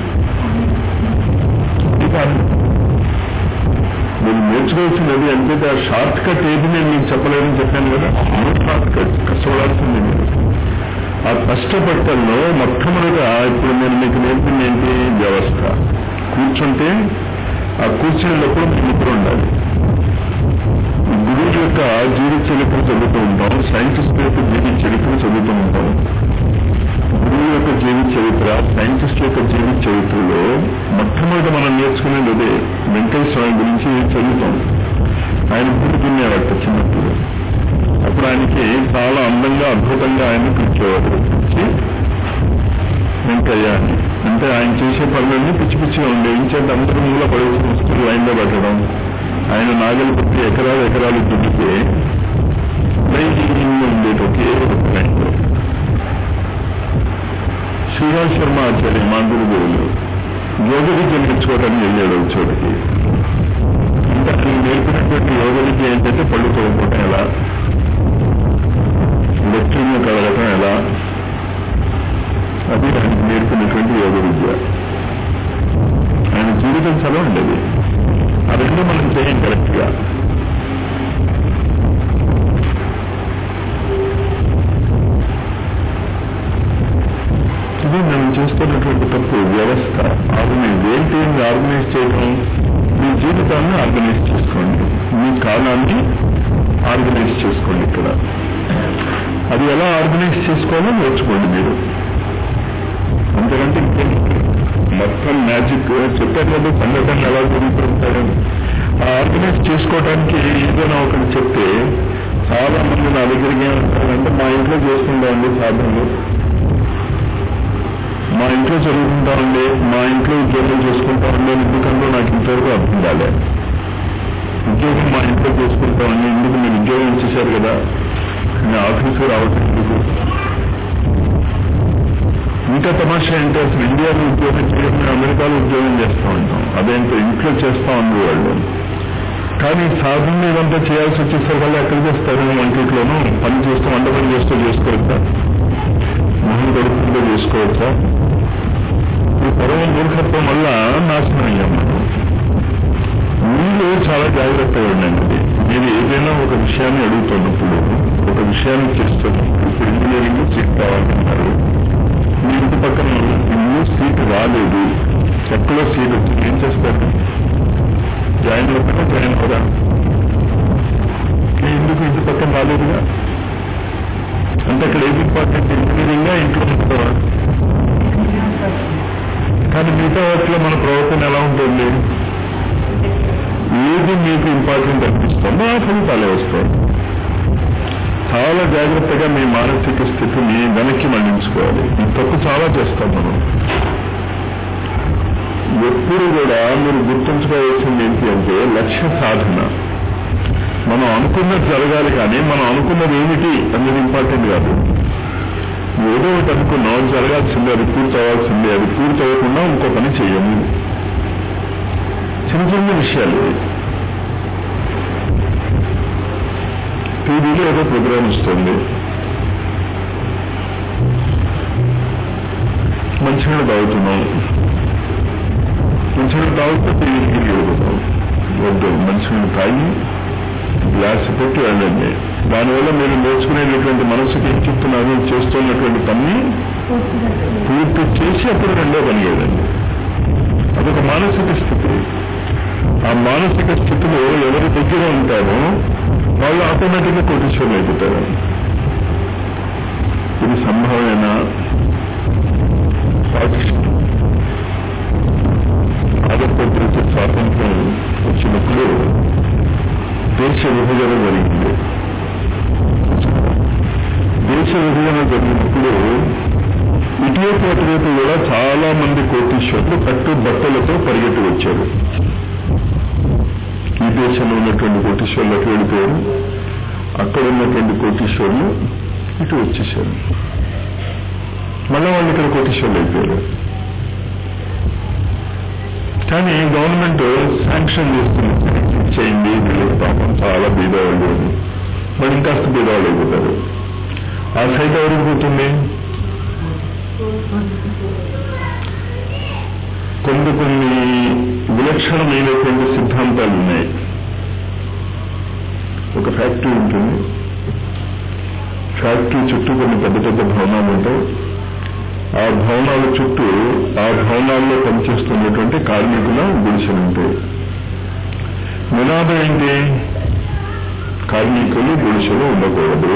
మీరు నేర్చుకోవాల్సినది అంటే ఆ షార్ట్ కట్ ఏది నేను మీకు చెప్పలేదని చెప్పాను కదా. షార్ట్ కట్ కష్టపడాల్సింది మీరు. ఆ కష్టపట్టల్లో మొట్టమొదటిగా ఇప్పుడు నేను మీకు నేర్పింది ఏంటి? వ్యవస్థ. కూర్చుంటే ఆ కూర్చునేటప్పుడు మీ నిద్ర ఉండాలి. గురువు యొక్క జీవిత చరిత్ర చదువుతూ ఉంటాం, సైంటిస్ట్ యొక్క జీవిత చరిత్ర చదువుతూ ఉంటాం. గురువు యొక్క జీవిత చరిత్ర, సైంటిస్ట్ యొక్క జీవిత చరిత్రలో మొట్టమొదటి మనం నేర్చుకునేది అదే. వెంకయ్య స్వామి గురించి చదువుతాం. ఆయన గుడి దున్నేవాట చిన్నప్పుడు. అప్పుడు ఆయనకి చాలా అందంగా అద్భుతంగా ఆయన పిలిచేవారు. వెంకయ్య అని అంటే ఆయన చేసే పనులన్నీ పిచ్చి పిచ్చిగా ఉండేవి. ఇంచేత అందరూ మూల పడేసిన వస్తువులు లైన్లో పెట్టడం. ఆయన నాగలి పెట్టి ఎకరాలు దుడ్డితే ఉండేది ఒకే లైన్లో. శ్రీరాజ్ శర్మ ఆచార్య మా గురువులు యోగ విద్య నేర్చుకోవడానికి వెళ్ళాడు ఒక చోటికి. నేర్చుకున్నటువంటి యోగ విద్య ఏంటంటే పళ్ళు తోడుకోవటం ఎలా, లెక్చర్లు కలగటం ఎలా, అది ఆయన నేర్పినటువంటి యోగ విద్య. ఆయన జీవితం చదవండి అది. ఆ రెండు మనం చేయం కరెక్ట్గా. ఇది మనం చేస్తున్నటువంటి తప్పు. వ్యవస్థ ఆర్గనైజ్ ఏంటి? ఆర్గనైజ్ చేయడం, మీ జీవితాన్ని ఆర్గనైజ్ చేసుకోండి, మీ కాలాన్ని ఆర్గనైజ్ చేసుకోండి. ఇక్కడ అది ఎలా ఆర్గనైజ్ చేసుకోవాలో నేర్చుకోండి మీరు. అంతకంటే మొత్తం మ్యాజిక్ చెప్పారు కదా, సంఘటనలు ఎలా జరుగుతుంటాయని. ఆ ఆర్గనైజ్ చేసుకోవడానికి ఏదైనా ఒకటి చెప్తే చాలా మంది నా దగ్గరికి ఏమంటారంటే, మా ఇంట్లో చేసుకుంటామండి సాధనలు, మా ఇంట్లో చదువుకుంటామండి, మా ఇంట్లో ఉద్యోగం చేసుకుంటామండి. ఎందుకంటే నాకు ఇంతవరకు అర్థం కాలే. ఉద్యోగం మా ఇంట్లో చేసుకుంటామండి, ఎందుకు మీరు ఉద్యోగం ఇచ్చేశారు కదా, నేను ఆఫీసు రావటం ఎందుకు? ఇంకా తమాషా ఏంటంటే అసలు ఇండియాలో ఉద్యోగం చేయడం, మేము అమెరికాలో ఉద్యోగం చేస్తూ ఉంటాం. అదేంటో ఇంట్లో చేస్తూ ఉంది వాళ్ళు. కానీ సాధన ఇదంతా చేయాల్సి వచ్చేసరి వాళ్ళు ఎక్కడ చేస్తారు? వంటిట్లోనూ పని చేస్తూ, వంట పని చేస్తూ చేసుకోవచ్చా? మొహం గడుపుతుందో చేసుకోవచ్చా? ఈ పొడవు మూర్ఖత్వం వల్ల నాశనం అయ్యాం. మీరు చాలా జాగ్రత్తగా ఉండండి. మీరు ఏదైనా ఒక విషయాన్ని అడుగుతున్నప్పుడు, ఒక విషయాన్ని చేస్తున్నప్పుడు, ఇప్పుడు ఇంజనీరింగ్ సీట్ కావాలంటారు, మీ ఇంటి పక్కన ఇల్లు సీట్ రాలేదు, ఎక్కడో సీట్ వచ్చింది, ఏం చేస్తారు? జాయిన్ అవుతారా? జాయిన్ అవుదా? ఎందుకు ఇంటి పక్కన రాలేదుగా? అంటే అక్కడ ఏది ఇంపార్టెంట్? ఇంజనీరింగ్గా ఇంట్లో ఉంటారా? కానీ మిగతా వాటిలో మన ప్రవర్తన ఎలా ఉంటుంది? ఏది మీకు ఇంపార్టెంట్ అనిపిస్తుందో ఆ ఫలితాలే వస్తాయి. చాలా జాగ్రత్తగా మీ మానసిక స్థితిని వెనక్కి మళ్లించుకోవాలి. ఈ తప్పు చాలా చేస్తాం మనం. ఎప్పుడు కూడా మీరు గుర్తుంచుకోవాల్సింది ఏంటి అంటే, లక్ష్య సాధన. మనం అనుకున్నది జరగాలి, కానీ మనం అనుకున్నది ఏమిటి అనేది ఇంపార్టెంట్ కాదు. ఏదో ఒకటి అనుకున్నాం, జరగాల్సిందే, అది పూర్తి అవ్వాల్సిందే. అది పూర్తి అవ్వకుండా ఇంకో పని చేయము. చిన్న చిన్న విషయాలు. టీవీలో ఏదో ప్రోగ్రాం వస్తుంది, మంచినీళ్ళు తాగుతున్నాం, మంచినీళ్ళు తాగుతూ టీవీకి ఎదుగుతాం. వద్దు, మంచినీళ్ళు తాగి గ్లాస్ పెట్టి వెళ్ళండి. దానివల్ల మీరు నేర్చుకునేటటువంటి మనసుకి ఏం చెప్తున్నారు? చేస్తున్నటువంటి పని పూర్తి చేసి అప్పుడు రెండో పని చేయండి. అదొక మానసిక స్థితి. ఆ మానసిక స్థితిలో ఎవరి దగ్గర ఉంటారో వాళ్ళు ఆటోమేటిక్గా కోటీశ్వరులు అయిపోతారు. ఇది సంభవమైన ఆంధ్రప్రదేశ్ స్వాతంత్ర్యం వచ్చినప్పుడు దేశ విభజన జరిగింది. దేశ విభజన జరిగినప్పుడు ఇటువైపు అటువైపు కూడా చాలా మంది కోటీశ్వరులు కట్టు బట్టలతో పరిగెత్తి వచ్చారు. ఈ దేశంలో ఉన్నటువంటి కోటీశ్వరులు అటు వెళ్ళిపోయారు, అక్కడ ఉన్నటువంటి కోటీశ్వరులు ఇటు వచ్చేసారు. మళ్ళా వాళ్ళు ఇక్కడ కోటీశ్వరులు అయిపోయారు. కానీ గవర్నమెంట్ శాంక్షన్ చేస్తుంది, చేయండి, వీళ్ళకి పాపం చాలా బీదవాళ్ళు, మరి ఇంకాస్త బీదవాళ్ళు అయిపోతారు. ఆ సైట్ ఎవరికి పోతుంది? కొన్ని విలక్షణమైనటువంటి సిద్ధాంతాలు ఉన్నాయి. ఒక ఫ్యాక్టరీ ఉంటుంది, ఫ్యాక్టరీ చుట్టూ కొన్ని పెద్ద పెద్ద భవనాలు ఉంటాయి. ఆ భవనాల చుట్టూ, ఆ భవనాల్లో పనిచేస్తున్నటువంటి కార్మికుల గుడిసెలు ఉంటాయి. నినాదం ఏంటి? కార్మికులు గుడిసెలు ఉండకూడదు.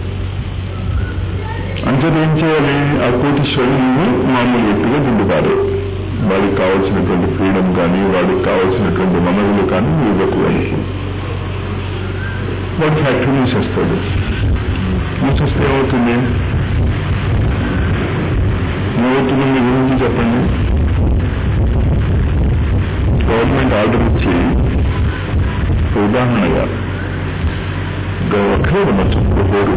అంచేది ఏం చేయాలి? ఆ కోటీశ్వరుని మామూలు వ్యక్తిగా దిద్దుతారు. వాడికి కావాల్సినటువంటి ఫ్రీడమ్ కానీ, వాడికి కావాల్సినటువంటి వనరులు కానీ ఇవ్వకూడదు. వాడు ఫ్యాక్టరీ మూసేస్తాడు. మూసేస్తే ఏమవుతుంది? ఏమవుతుంది మీ గురించి చెప్పండి. గవర్నమెంట్ ఆర్డర్ ఇచ్చి, ఉదాహరణగా ఒక్కరే ఉండొచ్చు, పేరు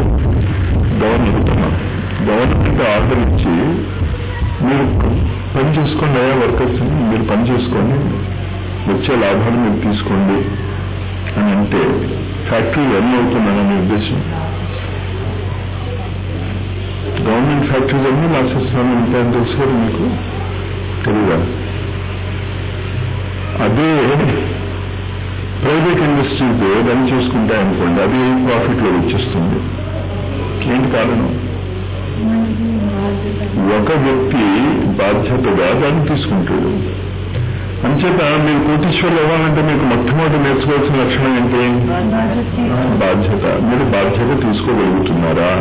గవర్నమెంట్ ఆర్డర్ ఇచ్చి, మీరు పని చేసుకోండి, అయ్యా వర్కర్స్ మీరు పని చేసుకొని వచ్చే లాభాలు మీరు తీసుకోండి అని అంటే ఫ్యాక్టరీ రన్ అవుతుందన్న ఉద్దేశం. గవర్నమెంట్ ఫ్యాక్టరీస్ అన్నీ లాసెస్ రన్ ఉంటాయని తెలుసు కదా మీకు, తెలియదా? అదే ప్రైవేట్ ఇండస్ట్రీస్ రన్ చేసుకుంటాయనుకోండి, అది ప్రాఫిట్లో వచ్చేస్తుంది. ఏంటి కారణం? ఒక వ్యక్తి బాధ్యతగా దాన్ని తీసుకుంటాడు. అంచేత మీరు కోటీశ్వర్లు అవ్వాలంటే మీకు మొట్టమొదటి నేర్చుకోవాల్సిన లక్షణం ఏంటి? బాధ్యత. మీరు బాధ్యత తీసుకోగలుగుతున్నారా?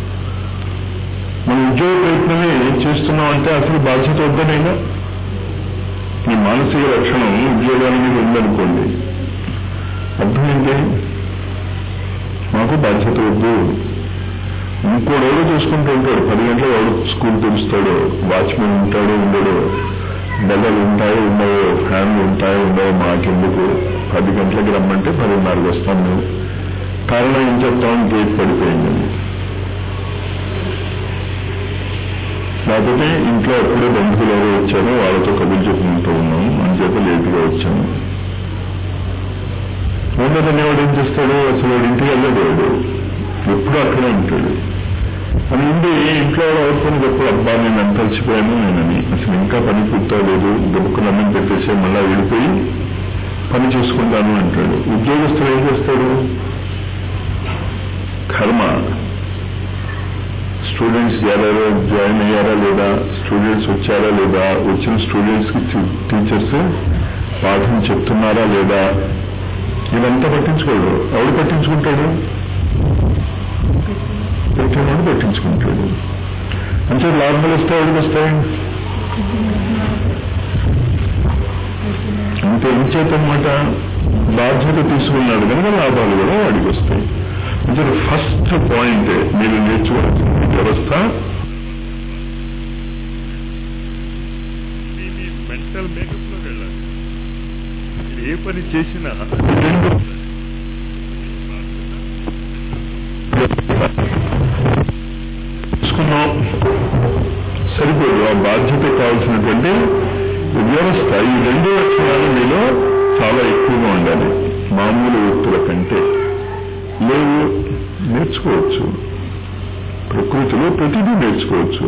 మనం ఉద్యోగ ప్రయత్నమే చేస్తున్నాం అంటే అసలు బాధ్యత వద్దనైనా మీ మానసిక లక్షణం ఉద్యోగాల మీద ఉందనుకోండి, అర్థం ఏంటి? మాకు బాధ్యత వద్దు. ఇంకోడెవడో చూసుకుంటూ ఉంటాడు. 10 గంటలు వాడు స్కూల్ తెలుస్తాడు, వాచ్మెన్ ఉంటాడు ఉండడు, బెల్లలు ఉంటాయో ఉండవో, ఫ్యాన్లు ఉంటాయో ఉండవో, మాకెందుకు? 10 గంటలకి రమ్మంటే 10:30కి వస్తాం మేము. కారణం ఏం చెప్తామని గేట్ పడిపోయిందని. లేకపోతే ఇంట్లో ఎప్పుడో బంధువులు ఎవరో వచ్చారో వాళ్ళతో కబుర్లు చెప్పుకుంటూ ఉన్నాం, అంచేత లేటుగా వచ్చాను. ఉండదనేవాడు ఏం చేస్తాడు? అసలు వాడు ఇంటికి వెళ్ళలేడు, ఎప్పుడూ అక్కడే ఉంటాడు. అని ఉండి ఇంట్లో ఎవరికొని ఎప్పుడు అబ్బా నేను అంత కలిసిపోయాను నేనని, అసలు ఇంకా పని పూర్తవలేదు, గబుక్కులు అన్నం పెట్టేసి మళ్ళా వెళ్ళిపోయి పని చేసుకుంటాను అంటాడు. ఉద్యోగస్తులు ఏం చేస్తాడు? కర్మ. స్టూడెంట్స్ జాయిన్ అయ్యారా లేదా, స్టూడెంట్స్ వచ్చారా లేదా, వచ్చిన స్టూడెంట్స్ కి టీచర్స్ పాఠం చెప్తున్నారా లేదా, ఇదంతా పట్టించుకోడు. ఎవడు పట్టించుకుంటాడు? పెట్టినవాడు పట్టించుకుంటాడు. అంటే లాభాలు వస్తాయి, ఎవరికి వస్తాయి? అంటే ఎంచేతనమాట బాధ్యత తీసుకున్నాడు కనుక లాభాలు కూడా వాడికి వస్తాయి. అంటే ఫస్ట్ పాయింట్ మీరు నేర్చుకోవాల్సిన వ్యవస్థ మెంటల్ మేకప్ లో వెళ్ళాలి. మీరు ఏ పని చేసినా చూసుకున్నాం సరిపోదు. ఆ బాధ్యత కావాల్సినటువంటి వ్యవస్థ, ఈ 2 లక్షణాలు మీలో చాలా ఎక్కువగా ఉండాలి. మామూలు వ్యక్తుల కంటే లేవు. నేర్చుకోవచ్చు, ప్రకృతిలో ప్రతిదీ నేర్చుకోవచ్చు.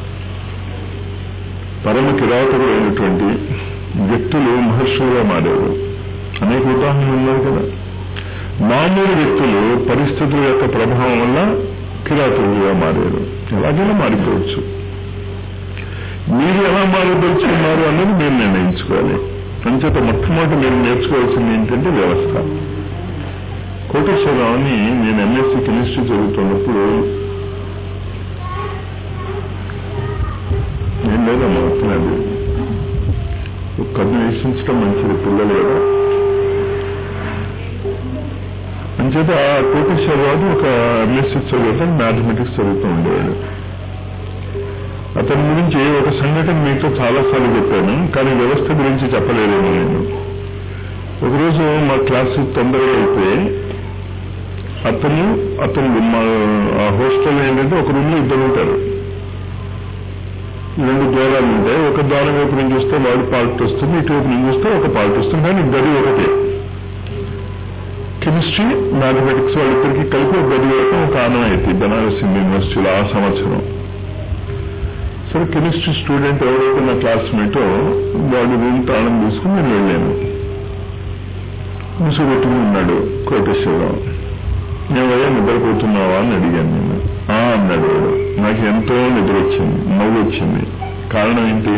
పరమ కిరాతకులు అయినటువంటి వ్యక్తులు మహర్షులుగా మారారు. అనేక ఉదాహరణలు ఉన్నాయి కదా. మామూలు వ్యక్తులు పరిస్థితుల యొక్క ప్రభావం వల్ల కిరాతకులుగా మారారు. ఎలాగైనా మారిపోవచ్చు. మీరు ఎలా మారిపోతున్నారు అన్నది మీరు నిర్ణయించుకోవాలి. అంచేత మొట్టమొదటి మీరు నేర్చుకోవాల్సింది ఏంటంటే వ్యవస్థ. కోటేశ్వరరావుని నేను ఎంఎస్సీ కెమిస్ట్రీ చదువుతున్నప్పుడు నేను లేదమ్మా వస్తున్నది కన్ను వేసించడం మంచిది పిల్లలు కదా. అంచేత కోటేశ్వరరావు ఒక ఎంఎస్సీ చదువుతాం, మ్యాథమెటిక్స్ చదువుతూ ఉండేవాడు. అతని గురించి ఒక సంఘటన మీతో చాలాసార్లు చెప్పాను, కానీ వ్యవస్థ గురించి చెప్పలేదేమో నేను. ఒకరోజు మా క్లాసు తొందరగా అయితే అతను మా హాస్టల్ ఏంటంటే ఒక రూమ్ లో 2 ఉంటారు. 2 ద్వారాలు ఉంటాయి. ఒక ద్వారం వైపు నుంచి చూస్తే వాడు పార్ట్ వస్తుంది, ఇటువైపు నుంచి చూస్తే ఒక పార్ట్ వస్తుంది, కానీ గది ఒకటే. కెమిస్ట్రీ మ్యాథమెటిక్స్ వాళ్ళిద్దరికి కలిపి ఒక గది వరకు ఒక ఆనవాయితీ బనారస్ హిందూ యూనివర్సిటీలో ఆ సంవత్సరం. సరే కెమిస్ట్రీ స్టూడెంట్ ఎవరైతే నా క్లాస్మేటో వాడు రూమ్ తాళం తీసుకుని నేను వెళ్ళాను. ముసుగు పెట్టుకుని ఉన్నాడు కోటేశ్వరరావు. నువ్వయ్యా నిద్రపోతున్నావా అని అడిగాను నేను. అన్నాడు వాడు. నాకు ఎంతో నిద్ర వచ్చింది, నవ్వు వచ్చింది. కారణం ఏంటి?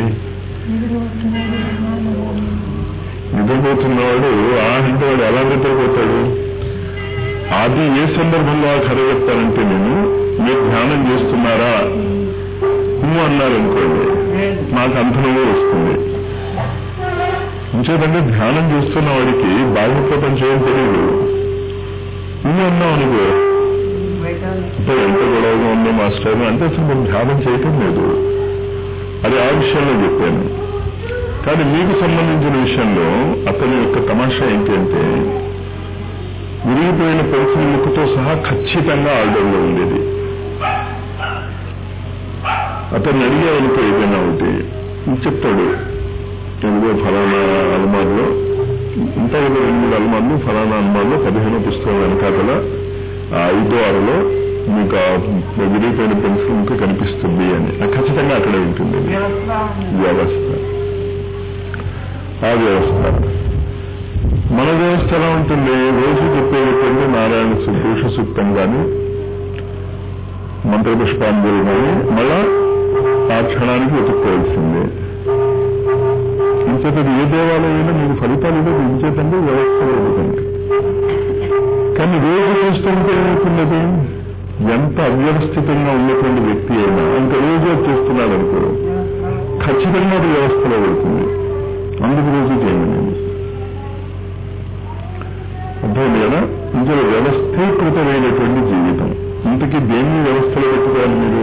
నిద్రపోతున్నవాడు అంటే వాడు ఎలా నిద్రపోతాడు? అది ఏ సందర్భంలో ఆ కథ చెప్తానంటే, నేను మీరు ధ్యానం చేస్తున్నారా నువ్వు అన్నారనుకోండి, నాకు అంతనవ్వు వస్తుంది. ఇంకేదంటే ధ్యానం చేస్తున్న వాడికి బాహ్య ప్రపంచం ఏం తెలియదు. నువ్వు అన్నావు అనుకో, అంటే ఎంత గొడవగా ఉంది మాస్టర్ అంటే అసలు మేము ధ్యానం చేయటం లేదు. అది ఆ విషయంలో చెప్పాను. కానీ మీకు సంబంధించిన విషయంలో అతని యొక్క తమాషా ఏంటి అంటే, విరిగిపోయిన పెన్సిల్ ముక్కుతో సహా ఖచ్చితంగా ఆర్డర్లో ఉండేది. అతన్ని అడిగావనుకో ఏదైనా ఒకటి చెప్తాడు, ఎందుకో ఫలానా అలమారులో ఇంకా 2-3 అనుమానాలు ఫలానా అనుమానాలు 15 పుస్తకం వెనకాతల 5-6లో మీకు విరిగిపోయిన పెన్సిల్ ఇంకా కనిపిస్తుంది అని ఖచ్చితంగా అక్కడే ఉంటుంది వ్యవస్థ. ఆ వ్యవస్థ మన వ్యవస్థ ఎలా ఉంటుంది? రోజు చెప్పేటటువంటి నారాయణ పురుష సూక్తం కానీ మంత్రపుష్పాంజలి కానీ మళ్ళా ఆ క్షణానికి వెతుక్కోవాల్సిందే. ఇంచేతది ఏ దేవాలయంలో మీకు ఫలితాలు లేదు, ఇంచేతంటే వ్యవస్థ లేదు కనుక. కానీ రోజు చేస్తుంటే ఏమవుతున్నది? ఎంత అవ్యవస్థితంగా ఉన్నటువంటి వ్యక్తి అయినా ఇంకా రోజు చేస్తున్నాడు అనుకో ఖచ్చితంగా అది వ్యవస్థలో వెళ్తుంది. అందుకు రోజు చేయమని అర్థమైంది కదా. ఇందులో వ్యవస్థీకృతమైనటువంటి జీవితం. ఇంతకీ దేన్ని వ్యవస్థలో పెట్టుకోవాలి మీరు?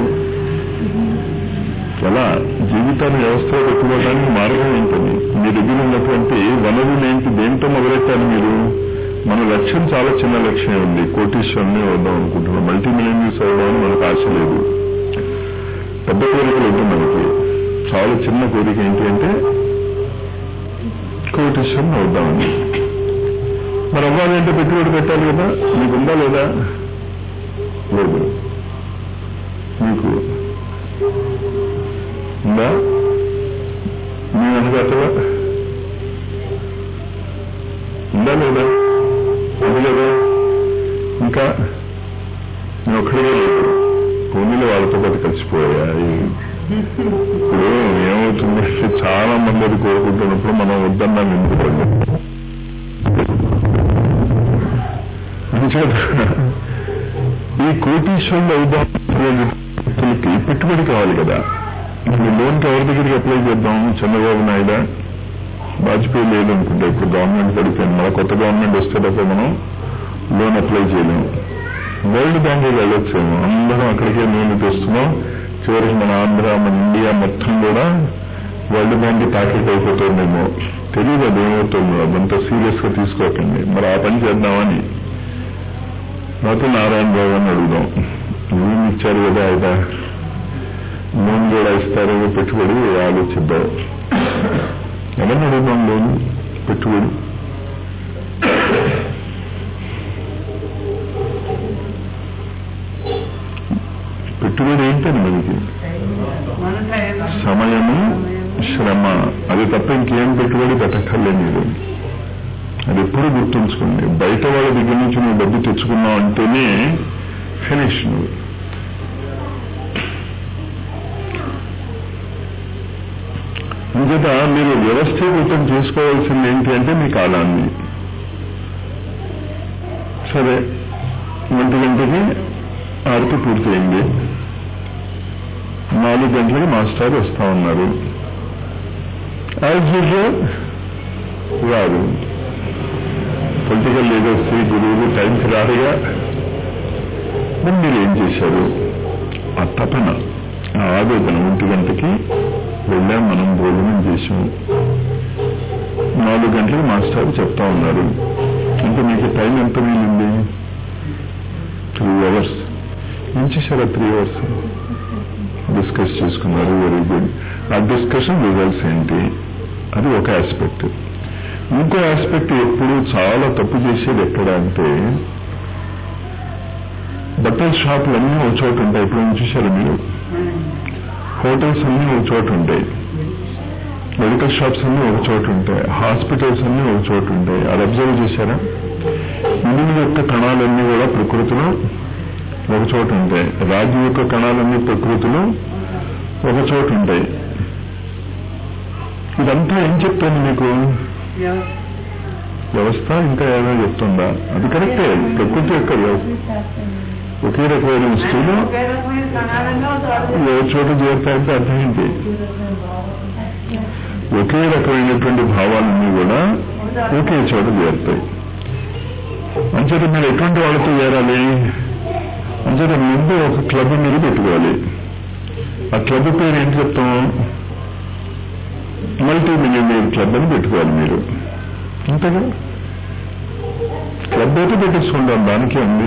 ఎలా జీవితాన్ని వ్యవస్థలో పెట్టుకోవడానికి మార్గం ఏంటని మీ దగ్గర ఉన్నటువంటి వనరులు ఏంటి? దేంతో మొదలెట్టాలి మీరు? మన లక్ష్యం చాలా చిన్న లక్ష్యం ఉంది. కోటీశ్వరుని అవుదాం అనుకుంటున్నాం, మల్టీమిలియనీర్స్ అవుదామని మనకు ఆశ లేదు. పెద్ద కోరికలు ఉంటుంది మనకి. చాలా చిన్న కోరిక ఏంటి అంటే కోటీశ్వరుని అవుదామని. మరి అవ్వాలంటే పెట్టుబడి పెట్టాలి కదా. మీకు ఉందా లేదా? లేదు. మీకు ఉందా? మీ వెనకాతలా ఉందా లేదా? అది లేదా? ఇంకా నేను ఒక్కడిగా లేదు. భూమిలో వాళ్ళతో పాటు కలిసిపోయా. ఇప్పుడు ఏమవుతుంది? చాలా మంది అది కోరుకుంటున్నప్పుడు మనం వద్దన్నా ఎందుకోండి. ఈ కోటీశ్వరులు అవుదానికి పెట్టుబడి కావాలి కదా. ఈ లోన్కి ఎవరి దగ్గరికి అప్లై చేద్దాం? చంద్రబాబు నాయుడు, వాజ్పేయి లేదనుకుంటా. ఇప్పుడు గవర్నమెంట్ పడిపోయింది. మన కొత్త గవర్నమెంట్ వస్తే తప్ప మనం లోన్ అప్లై చేయలేము. వరల్డ్ బ్యాంక్కి వెళ్ళొచ్చేమో. అందరం అక్కడికే లోన్ తెస్తున్నాం. చివరికి మన ఆంధ్ర, మన ఇండియా మొత్తం కూడా వరల్డ్ బ్యాంక్ టార్గెట్ అయిపోతుందేమో. తెలియదు అది ఏమవుతుందో. అదంతా సీరియస్ గా తీసుకోకండి. మరి ఆ పని చేద్దామని నాతో నారాయణరావు అని అడుగుదాం. లోన్ ఇచ్చారు కదా, ఆయన లోన్ కూడా ఇస్తారు, పెట్టుబడి ఆలోచిద్దాం. ఎవరిని అడుగుదాం? లోన్ పెట్టుబడి పెట్టుబడి ఏంటని మనకి సమయము, శ్రమ. అది తప్ప ఇంకేం పెట్టుబడి పెట్టక్కర్లేదు మీరు. అది ఎప్పుడు గుర్తుంచుకోండి. బయట వాళ్ళ దగ్గర నుంచి నువ్వు డబ్బు తెచ్చుకున్నావు అంటేనే ఫినిష్ నువ్వు. ఇంకేత మీరు వ్యవస్థీకృతం చేసుకోవాల్సింది ఏంటి అంటే మీ కాలాన్ని. సరే, 1 గంటకి ఆరతి పూర్తయింది. 4 గంటలకి మాస్టర్ వస్తా ఉన్నారు. యాజ్ యూజువల్ రాదు. పొలిటికల్ లీడర్స్, గురువులు టైంకి రారుగా. మరి మీరు ఏం చేశారు? ఆ తపన, ఆ ఆవేదన. 1 గంటకి వెళ్ళాం, మనం భోజనం చేసాం. 4 గంటలకు మాస్టర్ చెప్తా ఉన్నారు. అంటే మీకు టైం ఎంత మిగిలింది? 3 అవర్స్. ఏం చేశారా 3 అవర్స్? డిస్కస్ చేసుకున్నారు. Very good. ఆ డిస్కషన్ రిజల్ట్స్ ఏంటి? అది ఒక ఆస్పెక్ట్. ఇంకో ఆస్పెక్ట్ ఎప్పుడు చాలా తప్పు చేసేది ఎక్కడ అంటే, బట్టల షాపులు అన్నీ ఒక చోట ఉంటాయి. ఇప్పుడు చూశారు మీరు? హోటల్స్ అన్నీ ఒక చోట ఉంటాయి, మెడికల్ షాప్స్ అన్నీ ఒక చోట ఉంటాయి, హాస్పిటల్స్ అన్నీ ఒక చోట ఉంటాయి. అది అబ్జర్వ్ చేశారా? ఇనుము యొక్క కణాలన్నీ కూడా ప్రకృతిలో ఒక చోట ఉంటాయి. రాజు యొక్క కణాలన్నీ ప్రకృతిలో ఒక చోట ఉంటాయి. ఇదంతా ఏం చెప్తాను మీకు? వ్యవస్థ. ఇంకా ఏమైనా చెప్తుందా? అది కరెక్టే. ప్రకృతి యొక్క వ్యవస్థ. ఒకే రకమైన వస్తువులు ఒక చోట చేరుతాయంటే అర్థం ఏంటి? ఒకే రకమైనటువంటి భావాలన్నీ కూడా ఒకే చోట చేరుతాయి. అంచేత మీరు ఎటువంటి వాళ్ళతో చేరాలి? అంచేత ముందు ఒక క్లబ్ మీరు పెట్టుకోవాలి. ఆ క్లబ్ పేరు ఏం చెప్తాం? మల్టీ మిలియనీర్ క్లబ్ అని పెట్టుకోవాలి మీరు. అంతేగా? క్లబ్ అయితే పెట్టేసుకుంటాం, దానికే ఉంది.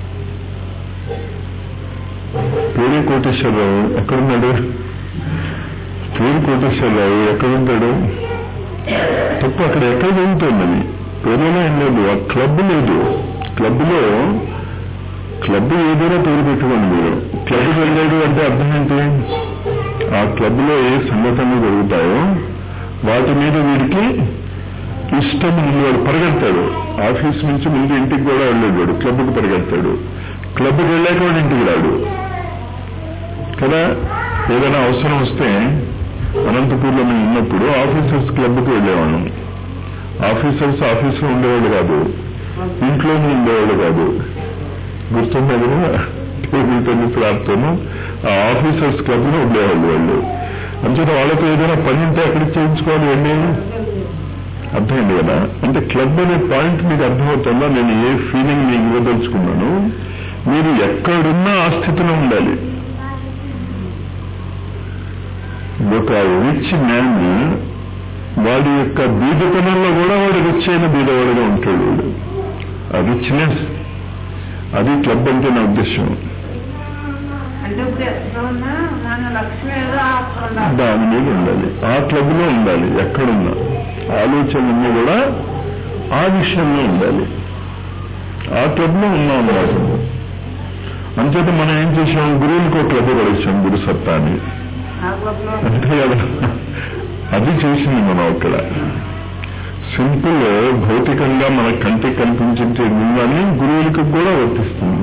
పేరే కోటేశ్వరరావు ఎక్కడున్నాడు? పేరు కోటేశ్వరరావు ఎక్కడుంటాడు? తప్పు అక్కడ ఎక్కడ జరుగుతున్నది? పేరులో ఏం లేదు, ఆ క్లబ్ లేదు. క్లబ్లో క్లబ్ ఏదైనా పేరు పెట్టుకోండి మీరు. క్లబ్కి వెళ్ళాడు అంటే అర్థం ఏంటి? ఆ క్లబ్లో ఏ సంఘటనలు జరుగుతాయో వాటి మీద వీడికి ఇష్టం ముందు వాడు పరిగెడతాడు. ఆఫీస్ నుంచి ముందు ఇంటికి కూడా వెళ్ళాడు, వాడు క్లబ్కి పరిగెడతాడు. క్లబ్కి వెళ్ళాక వాడు ఇంటికి రాడు కదా. ఏదైనా అవసరం వస్తే అనంతపూర్లో మేము ఉన్నప్పుడు ఆఫీసర్స్ క్లబ్కి వెళ్ళేవాళ్ళం. ఆఫీసర్స్ ఆఫీస్లో ఉండేవాళ్ళు కాదు, ఇంట్లోనే ఉండేవాళ్ళు కాదు. గుర్తుందా కదా? టేబుల్ టెన్నిస్ ఆడుతూను ఆ ఆఫీసర్స్ క్లబ్లో ఉండేవాళ్ళు వాళ్ళు. అంచేత వాళ్ళతో ఏదైనా పని ఉంటే అక్కడికి చేయించుకోవాలి అండి. అర్థమైంది కదా? అంటే క్లబ్ అనే పాయింట్ మీకు అర్థమవుతుందా? నేను ఏ ఫీలింగ్ మీకు ఇవ్వదలుచుకున్నాను? మీరు ఎక్కడున్నా ఆ స్థితిలో ఉండాలి. ఒక రిచ్ మ్యాన్ వాడి యొక్క బీదతనంలో కూడా వాడు రిచ్ అయిన బీదవాడుగా ఉంటాడు. వాడు ఆ రిచ్నెస్, అది క్లబ్ అంటే నా ఉద్దేశం. దాని మీద ఉండాలి, ఆ క్లబ్ లో ఉండాలి. ఎక్కడున్నా ఆలోచనలన్నీ కూడా ఆ విషయంలో ఉండాలి. ఆ క్లబ్ లో ఉన్నాం అన్నమాట. అంచేత మనం ఏం చేసాం? గురువులకు ఒక క్లబ్ పడేసాం, గురు సత్తా అని. అంతే కదా? అది చేసింది మనం అక్కడ. సింపుల్ భౌతికంగా మన కంటికి కనిపించే గుణాన్ని గురువులకు కూడా వర్తిస్తుంది,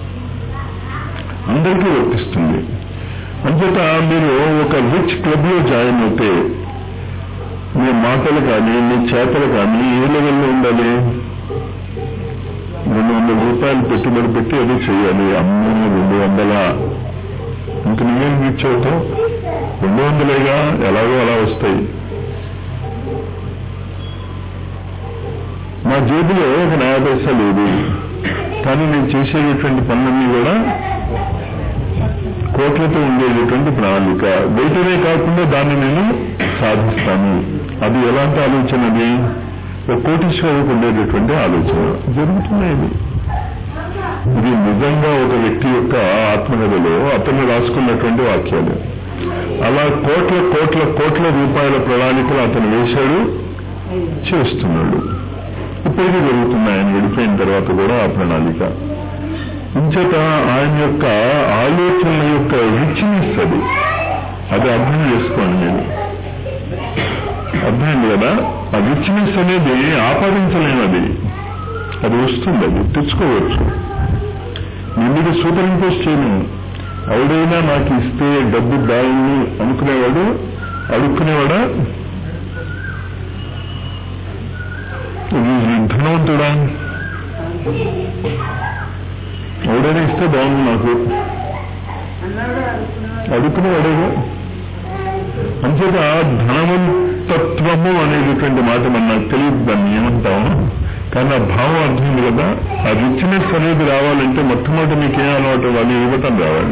అందరికీ వర్తిస్తుంది. అంచేత మీరు ఒక రిచ్ క్లబ్ లో జాయిన్ అవుతే మీ మాటలు కానీ మీ చేతలు కానీ ఏ లెవెల్లో ఉండాలి? 200 రూపాయలు పెట్టుబడి పెట్టి అది చేయాలి. అమ్మో 200 ఇంక నువ్వేం రీచ్ అవుతావు? 200 ఎలాగో అలా వస్తాయి. మా జేబులో ఒక 90 పైసా లేదు, కానీ నేను చేసేటటువంటి పనులన్నీ కూడా కోట్లతో ఉండేటటువంటి ప్రణాళిక. బయటనే కాకుండా దాన్ని నేను సాధిస్తాను. అది ఎలాంటి ఆలోచన? అది ఒక కోటీశ్వరులకు ఉండేటటువంటి ఆలోచన. జరుగుతున్నాయి. ఇది నిజంగా ఒక వ్యక్తి యొక్క ఆత్మకథలో అతను రాసుకున్నటువంటి వాక్యాలు. అలా కోట్ల కోట్ల కోట్ల రూపాయల ప్రణాళికలు అతను వేశాడు, చేస్తున్నాడు. ఇప్పటికీ జరుగుతున్నాయి. ఆయన వెళ్ళిపోయిన తర్వాత కూడా ఆ ప్రణాళిక. ఇంచేత ఆయన యొక్క ఆలోచనల యొక్క రిచ్నెస్ అది అర్థం చేసుకోండి మీరు. అర్థమైంది కదా? ఆ రిచ్నెస్ అనేది ఆపాదించలేనిది. అది వస్తుంది, అది తెచ్చుకోవచ్చు. నేను మీకు సూపర్ ఇంపోజ్ చేయను. ఎవడైనా నాకు ఇస్తే డబ్బు దాయిని అనుకునేవాడు అడుక్కునేవాడా? ధనవంతుడా? ఎవడైనా ఇస్తే బాగుంది నాకు అడుక్కునేవాడేగా. అంచేత ధనవంతత్వము అనేటటువంటి మాట మన నాకు తెలియదు, దాన్ని ఏమంటాము. కానీ ఆ భావం అర్థమైంది కదా. ఆ రిచ్నెస్ అనేది రావాలంటే మొట్టమొదటి మీకు ఏం అలవాటు అవ్వాలి? ఇవ్వటం రావాలి.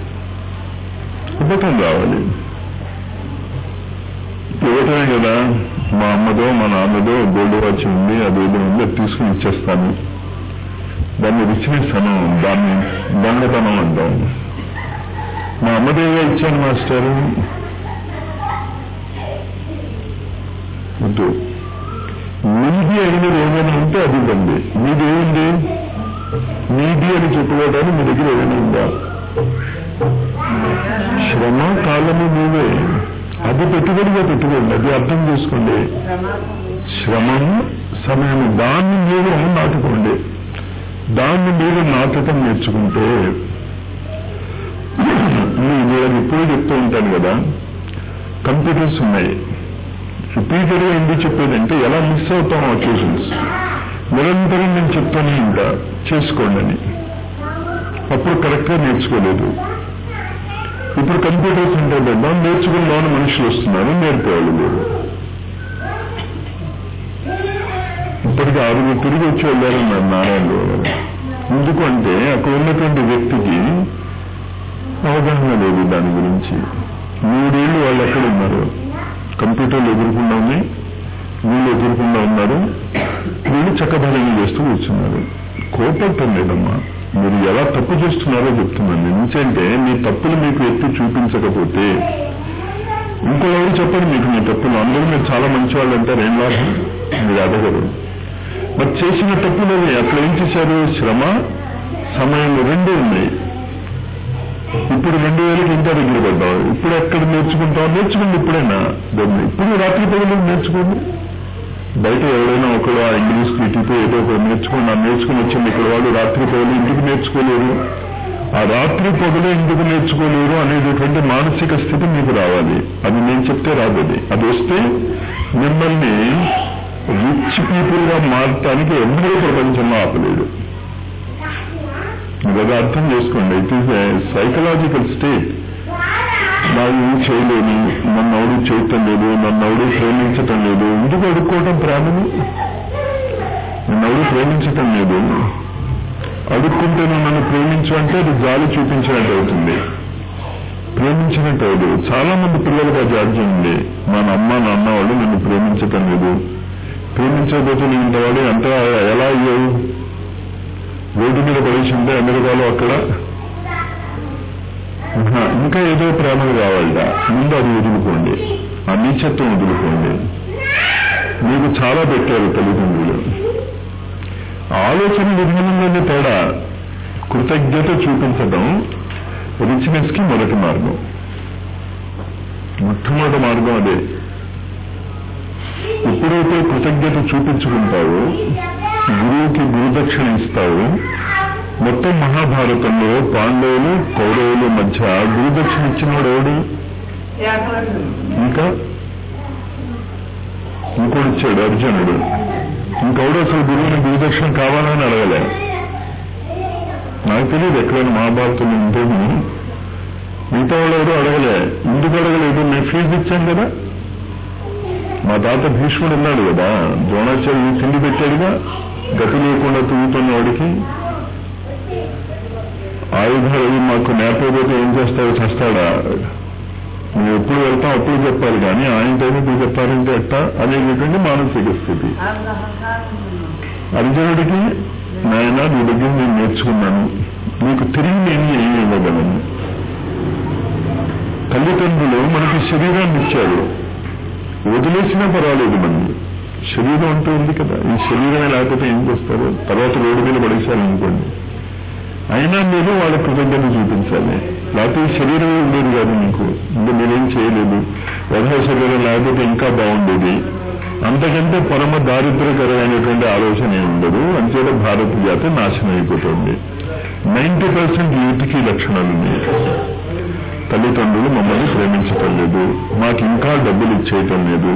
ఇవ్వటమే కదా. మా అమ్మదో మా నాన్నదో గోల్డ్ వాచ్ ఉంది, అదేదో ఉంది, అది తీసుకుని ఇచ్చేస్తాను. దాన్ని రిచ్నెస్ అనం, దాన్ని దొంగతనం అంటాం. మా అమ్మదేగా ఇచ్చాను మాస్టర్ వద్దు. మీది అయినది ఏమైనా ఉంటే అది ఇవ్వండి. మీది ఏముంది? మీది అని చెప్పుకోవడానికి మీ దగ్గర ఏమైనా ఉందా? శ్రమ కాలము మీవే. అది పెట్టుబడిగా పెట్టుకోండి. అది అర్థం చేసుకోండి. శ్రమము సమయము దాన్ని మీరు నాటుకోండి. దాన్ని మీరు నాటకం నేర్చుకుంటే నేను ఎప్పుడు చెప్తూ ఉంటాను కదా, కంప్యూటర్స్ ఉన్నాయి. రిపీటెడ్గా ఎందుకు చెప్పేదంటే ఎలా మిస్ అవుతాం అకేషన్స్. నిరంతరం నేను చెప్తానే ఉంటా చేసుకోండి అని. అప్పుడు కరెక్ట్గా నేర్చుకోలేదు. ఇప్పుడు కంప్యూటర్స్ అంటే పెద్దాం నేర్చుకున్నామని మనుషులు వస్తున్నారు, నేర్పేవాళ్ళు లేరు. ఇప్పటికీ 6 తిరిగి వచ్చి వెళ్ళారన్నారు నారాయణరావు గారు. ఎందుకంటే అక్కడ ఉన్నటువంటి వ్యక్తికి అవగాహన లేదు దాని గురించి. 3 ఏళ్ళు వాళ్ళు ఎక్కడ ఉన్నారు? కంప్యూటర్లు ఎదుర్కొండా ఉన్నాయి, వీళ్ళు ఎదుర్కొండా ఉన్నారు. వీళ్ళు చక్కబలంగా చేస్తూ కూర్చున్నారు. కోపట్టం లేదమ్మా, మీరు ఎలా తప్పు చేస్తున్నారో చెప్తున్నాను. ఎందుకంటే మీ తప్పులు మీకు ఎత్తి చూపించకపోతే ఇంకో ఎవరు చెప్పండి మీకు మీ తప్పులు, అందరూ మీరు చాలా మంచివాళ్ళు అంటారు, ఏం లాభం? మీరు అడగరు. మరి చేసిన తప్పులు అక్కడ ఏం చేశారు? శ్రమ, సమయం రెండూ ఉన్నాయి. ఇప్పుడు 2000కి ఇంకా దగ్గర పడ్డావు. ఇప్పుడు ఎక్కడ నేర్చుకుంటావు? నేర్చుకోండి ఇప్పుడైనా. ఇప్పుడు రాత్రి పగలు నేర్చుకోండి. బయట ఎవరైనా ఒకరు ఆ ఇంగ్లీష్ టీటీతో ఏదో ఒకరు నేర్చుకోండి. ఆ నేర్చుకుని వచ్చింది ఇక్కడ వాళ్ళు రాత్రి పగలు ఎందుకు నేర్చుకోలేరు? ఆ రాత్రి పగలు ఎందుకు నేర్చుకోలేరు అనేటటువంటి మానసిక స్థితి మీకు రావాలి. అది నేను చెప్తే రాదు. అది వస్తే మిమ్మల్ని రిచ్ పీపుల్ గా మార్చడానికి ఎవరూ ప్రపంచంలో ఆపలేడు. మీరు అర్థం చేసుకోండి. It is a psychological state. నాకు చేయలేను, నన్ను ఎవడు చేయటం లేదు, నన్ను ఎవడు ప్రేమించటం లేదు. ఎందుకు అడుక్కోవటం ప్రేమని? నన్ను ఎవడు ప్రేమించటం లేదు. అడుక్కుంటే నన్ను ప్రేమించు అంటే అది జాలి చూపించినట్టు అవుతుంది, ప్రేమించినట్టు అవదు. చాలా మంది పిల్లలకు ఆ జాడ్యం ఉంది. మా అమ్మ నాన్న వాళ్ళు నన్ను ప్రేమించటం లేదు. ప్రేమించకపోతే నేను ఇంతవాడు అంటే ఎలా అయ్యావు? రోడ్డు మీద పడేసి ఉంటే అమెరికాలో అక్కడ ఇంకా ఏదో ప్రేమలు కావాలట. ముందు అది వదులుకోండి, ఆ నీచత్వం వదులుకోండి. మీకు చాలా పెట్టారు తల్లిదండ్రులు. ఆలోచన విధానంలోనే తేడా. కృతజ్ఞత చూపించడం రిచ్నెస్ కి మొదటి మార్గం, మొట్టమొదటి మార్గం అదే. ఎప్పుడైతే కృతజ్ఞత చూపించుకుంటావో, గురువుకి గురుదక్షిణ ఇస్తావు. మొత్తం మహాభారతంలో పాండవులు కౌరవుల మధ్య గురుదక్షిణ ఇచ్చినవాడు ఎవడు? ఇంకా ఇంకోటి ఇచ్చాడు అర్జునుడు. ఇంకెవడు అసలు గురువుని గురుదక్షిణ కావాలని అడగలే. నాకు తెలియదు ఎక్కడైనా మహాభారతంలో ఉంటేను మిగతా వాళ్ళు ఎవరు అడగలే. ఎందుకు అడగలేదు? మేము ఫీజు ఇచ్చాం కదా. మా తాత భీష్ముడు ఉన్నాడు కదా, ద్రోణాచార్యుడు తిండి పెట్టాడుగా. గతి లేకుండా తిరుగుతున్న వాడికి ఆయుధాలు మాకు నేర్పకపోతే ఏం చేస్తావో చేస్తాడా? నువ్వు ఎప్పుడు వెళ్తాం అప్పుడు చెప్పాలి, కానీ ఆయనతోనే నువ్వు చెప్పాలంటే ఎట్టా అనేటటువంటి మానసిక స్థితి. అర్జునుడికి నాయన నీ దగ్గర నేను నేర్చుకున్నాను, నీకు తిరిగి నేను ఏమి ఇవ్వగలను? తల్లిదండ్రులు మనకి శరీరాన్ని ఇచ్చాడు, వదిలేసినా పర్వాలేదు. మనం శరీరం అంటూ ఉంది కదా, ఈ శరీరమే లేకపోతే ఏం చేస్తారు? తర్వాత రోడ్డు మీద పడేశారనుకోండి, అయినా మీరు వాళ్ళ కృతజ్ఞత చూపించాలి. లేకపోతే ఈ శరీరం ఉండేది కాదు మీకు, ఇంకా మీరేం చేయలేదు. వధ శరీరం లేకపోతే ఇంకా బాగుండేది. అంతకంటే పరమ దారిద్ర్యకరమైనటువంటి ఆలోచన ఏమి ఉండదు. అంచేత భారత జాతి నాశనం అయిపోతుంది. 90% యూత్కి లక్షణాలు ఉన్నాయి. తల్లిదండ్రులు మమ్మల్ని ప్రేమించటం లేదు, మాకు ఇంకా డబ్బులు ఇచ్చేయటం లేదు,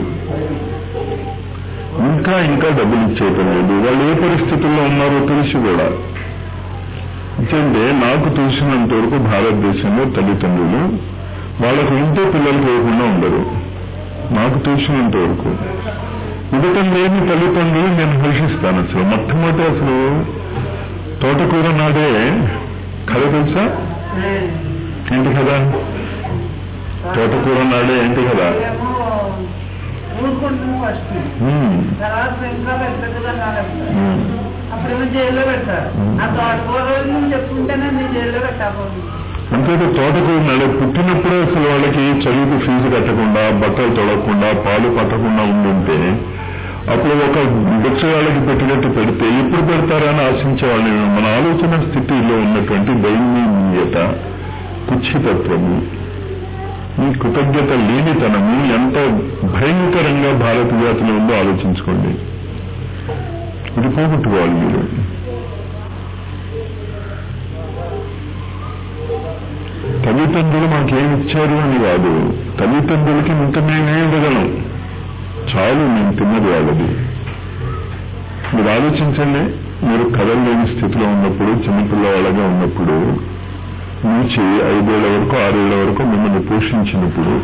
ఇంకా డబ్బులు ఇచ్చేయటం లేదు. వాళ్ళు ఏ పరిస్థితుల్లో ఉన్నారో తెలిసి కూడా. అంటే నాకు తెలిసినంత వరకు భారతదేశంలో తల్లిదండ్రులు వాళ్ళకు ఇంట్లో పిల్లలు లేకుండా ఉండరు. నాకు తెలిసినంత వరకు ఇవ్వటం లేని తల్లిదండ్రులు నేను హర్షిస్తాను. అసలు మొట్టమొదటి అసలు తోటకూర నాడే కథ తెలుసా? ఏంటి కదా? తోటకూర నాడే ఏంటి కదా? అంతే. తోటకూర నాడే పుట్టినప్పుడే అసలు వాళ్ళకి చదువుకు ఫీజు కట్టకుండా, బట్టలు తొడకుండా, పాలు పట్టకుండా ఉండుంటే అప్పుడు ఒక బిచ్చగాళ్ళకి పెట్టినట్టు పెడితే ఎప్పుడు పెడతారని ఆశించే వాళ్ళు. మన ఆలోచన స్థితిలో ఉన్నటువంటి దైన్యత, కుచ్చితత్వము, ఈ కృతజ్ఞత లేనితనము ఎంత భయంకరంగా భారత జాతిలో ఉందో ఆలోచించుకోండి. ఇది పోగొట్టుకోవాలి మీరు. తల్లిదండ్రులు మాకేమి ఇచ్చారు అని కాదు, తల్లిదండ్రులకి ఇంత మేమే ఇవ్వగలం, చాలు మేము తిన్నది వాళ్ళది. మీరు ఆలోచించండి. మీరు కథలు లేని స్థితిలో ఉన్నప్పుడు, చిన్నపిల్లవాళ్ళగా ఉన్నప్పుడు నుంచి 5 ఏళ్ల వరకు 6 ఏళ్ల వరకు మిమ్మల్ని పోషించినప్పుడు,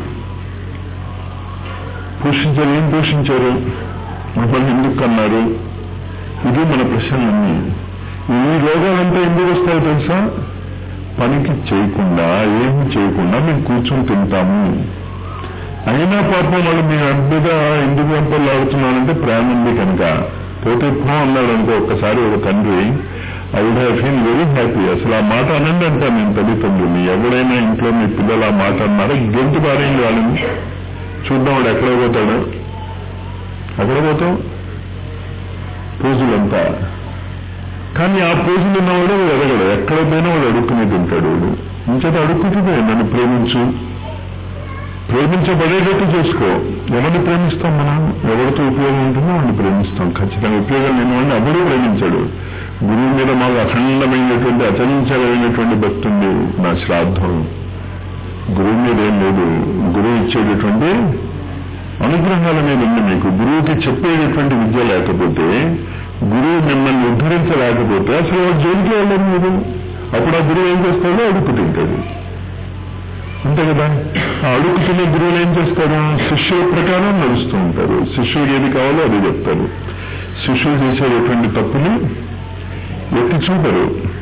పోషించారు. ఏం పోషించారు? మిమ్మల్ని ఎందుకు అన్నారు? ఇది మన ప్రశ్నలన్నీ. ఈ రోగాలంతా ఎందుకు వస్తాయో తెలుసా? పనికి చేయకుండా, ఏమి చేయకుండా మేము కూర్చొని తింటాము. అయినా పాపం వాళ్ళు మీ అడ్డుగా ఎందుకు వంటలు ఆడుతున్నారంటే ప్రేమ ఉంది కనుక. పోతే పో అన్నాడు అనుకో ఒక్కసారి ఒక తండ్రి, I would have feel very happy. అసలు ఆ మాట అనండి అంటా నేను తల్లిదండ్రులు. ఎవరైనా ఇంట్లో మీ పిల్లలు ఆ మాట అన్నారా? గెంతు పారేయండి వాళ్ళని. చూద్దాం వాడు ఎక్కడ పోతాడు. ఎక్కడ పోతాం? పోజులంతా. కానీ ఆ పోజులు ఉన్నవాడు ఎదగడు. ఎక్కడ పోయినా వాడు అడుక్కునేది ఉంటాడు. వాడు ఇంచేత అడుక్కుతుందే నన్ను ప్రేమించు, ప్రేమించబడేటట్టు చేసుకో. ఎవరిని ప్రేమిస్తాం మనం? ఎవరితో ఉపయోగం ఉంటుందో వాడిని ప్రేమిస్తాం. ఖచ్చితంగా ఉపయోగం లేని వాడిని ఎవడూ ప్రేమించాడు. గురువు మీద మాకు అఖండమైనటువంటి అచలించగలిగినటువంటి భక్తి ఉంది. నా శ్రాద్ధం గురువు మీద ఏం లేదు. గురువు ఇచ్చేటటువంటి అనుగ్రహాల మీద ఉంది మీకు. గురువుకి చెప్పేటటువంటి విద్య లేకపోతే, గురువు మిమ్మల్ని ఉద్ధరించలేకపోతే అసలు వాడు జోలికి వెళ్ళదు మీరు. అప్పుడు ఆ గురువు ఏం చేస్తాడో అడుక్కు తింటాడు. అంతే కదా. ఆ అడుగుతున్న గురువులు ఏం చేస్తారు? శిష్యుల ప్రకారం నడుస్తూ ఉంటారు. శిష్యుడు ఏది కావాలో అది చెప్తారు. శిష్యులు చేసేటటువంటి తప్పులు ఎత్తి చూపరు.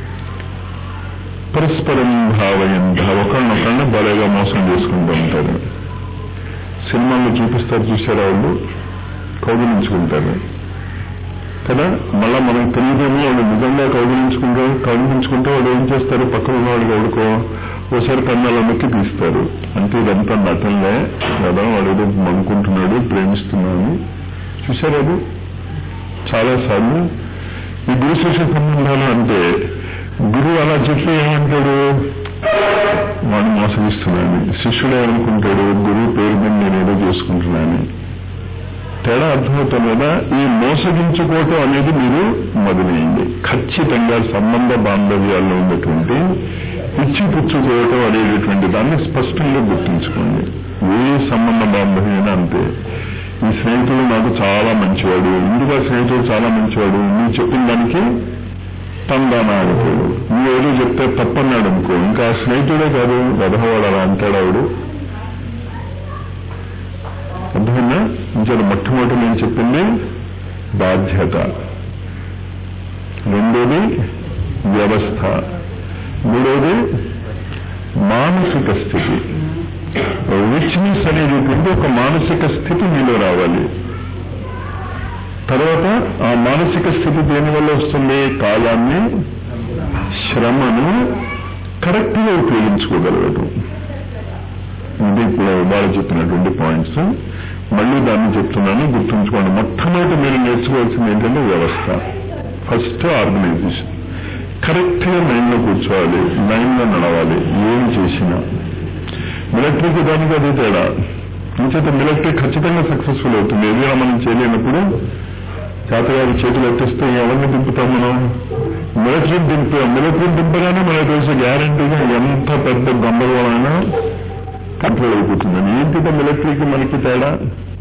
పరస్పరం భావయంత ఒకళ్ళనొకళ్ళని బలంగా మోసం చేసుకుంటూ ఉంటారు. సినిమాల్లో చూపిస్తారు, చూసారా? వాళ్ళు కౌగిలించుకుంటారు కదా. మళ్ళా మనకు తెలియదేమో వాళ్ళు నిజంగా కౌగిలించుకుంటే వాళ్ళు ఏం చేస్తారు? పక్కన ఉన్నవాడికి వాడుకో ఓసారి కన్నాల నొక్కి తీస్తారు. అంటే ఇదంతా నటనలే కదా, వాడు ఏదో మనుకుంటున్నాడు, ప్రేమిస్తున్నాడు. చూసారు అది చాలాసార్లు. ఈ గురు శిష్య సంబంధాలు అంటే గురువు అలా చెప్పి ఏమంటాడు? వాడు మోసగిస్తున్నాను. శిష్యుడు ఏమనుకుంటాడు? గురువు పేరు మీద నేను ఏదో చేసుకుంటున్నాను. తేడా అర్థమవుతుంది కదా. ఈ మోసగించుకోవటం అనేది మీరు మొదలైంది. ఖచ్చితంగా సంబంధ బాంధవ్యాల్లో ఉన్నటువంటి ఇచ్చి పుచ్చుకోవటం అనేటటువంటి దాన్ని స్పష్టంగా గుర్తుంచుకోండి. ఏ సంబంధ బాంధవ్యమైనా అంతే. ఈ స్నేహితుడు నాకు చాలా మంచివాడు, ఇందుగా స్నేహితుడు చాలా మంచివాడు, నువ్వు చెప్పిన దానికి తందానా అవుతాడు. నువ్వు ఏదో చెప్తే తప్పన్నాడు అనుకో, ఇంకా స్నేహితుడే కాదు గదహవాడు అలా అంటాడు. ఆవిడు అర్థమైందా? ఇంకా మొట్టమొదటి నేను చెప్పింది బాధ్యత, రెండోది వ్యవస్థ, మూడోది మానసిక స్థితి. రిచ్నెస్ అనేటువంటి ఒక మానసిక స్థితి మీలో రావాలి. తర్వాత ఆ మానసిక స్థితి దేనివల్ల వస్తుంది? కాలాన్ని, శ్రమను కరెక్ట్ గా ఉపయోగించుకోగలగటం. ఇది ఇప్పుడు వాళ్ళు చెప్పినటువంటి పాయింట్స్. మళ్ళీ దాన్ని చెప్తున్నాను, గుర్తుంచుకోండి. మొట్టమొదటి మీరు నేర్చుకోవాల్సింది ఏంటంటే వ్యవస్థ. First organisation. కరెక్ట్ గా లైన్ లో కూర్చోవాలి, లైన్ లో నడవాలి. ఏం చేసినా మిలిటరీకి దానికి అదే తేడా. ఇంచేత మిలిటరీ ఖచ్చితంగా సక్సెస్ఫుల్ అవుతుంది. ఏదైనా మనం చేయలేనప్పుడు చేతగారి చేతులు ఎత్తేస్తే ఎవరిని దింపుతాం మనం? మిలిటరీని దింపగానే మనకు తెలిసి గ్యారంటీగా ఎంత పెద్ద గందరగోళమైనా కంట్రోల్ అయిపోతుందని. ఏంటి మిలిటరీకి మనకి తేడా?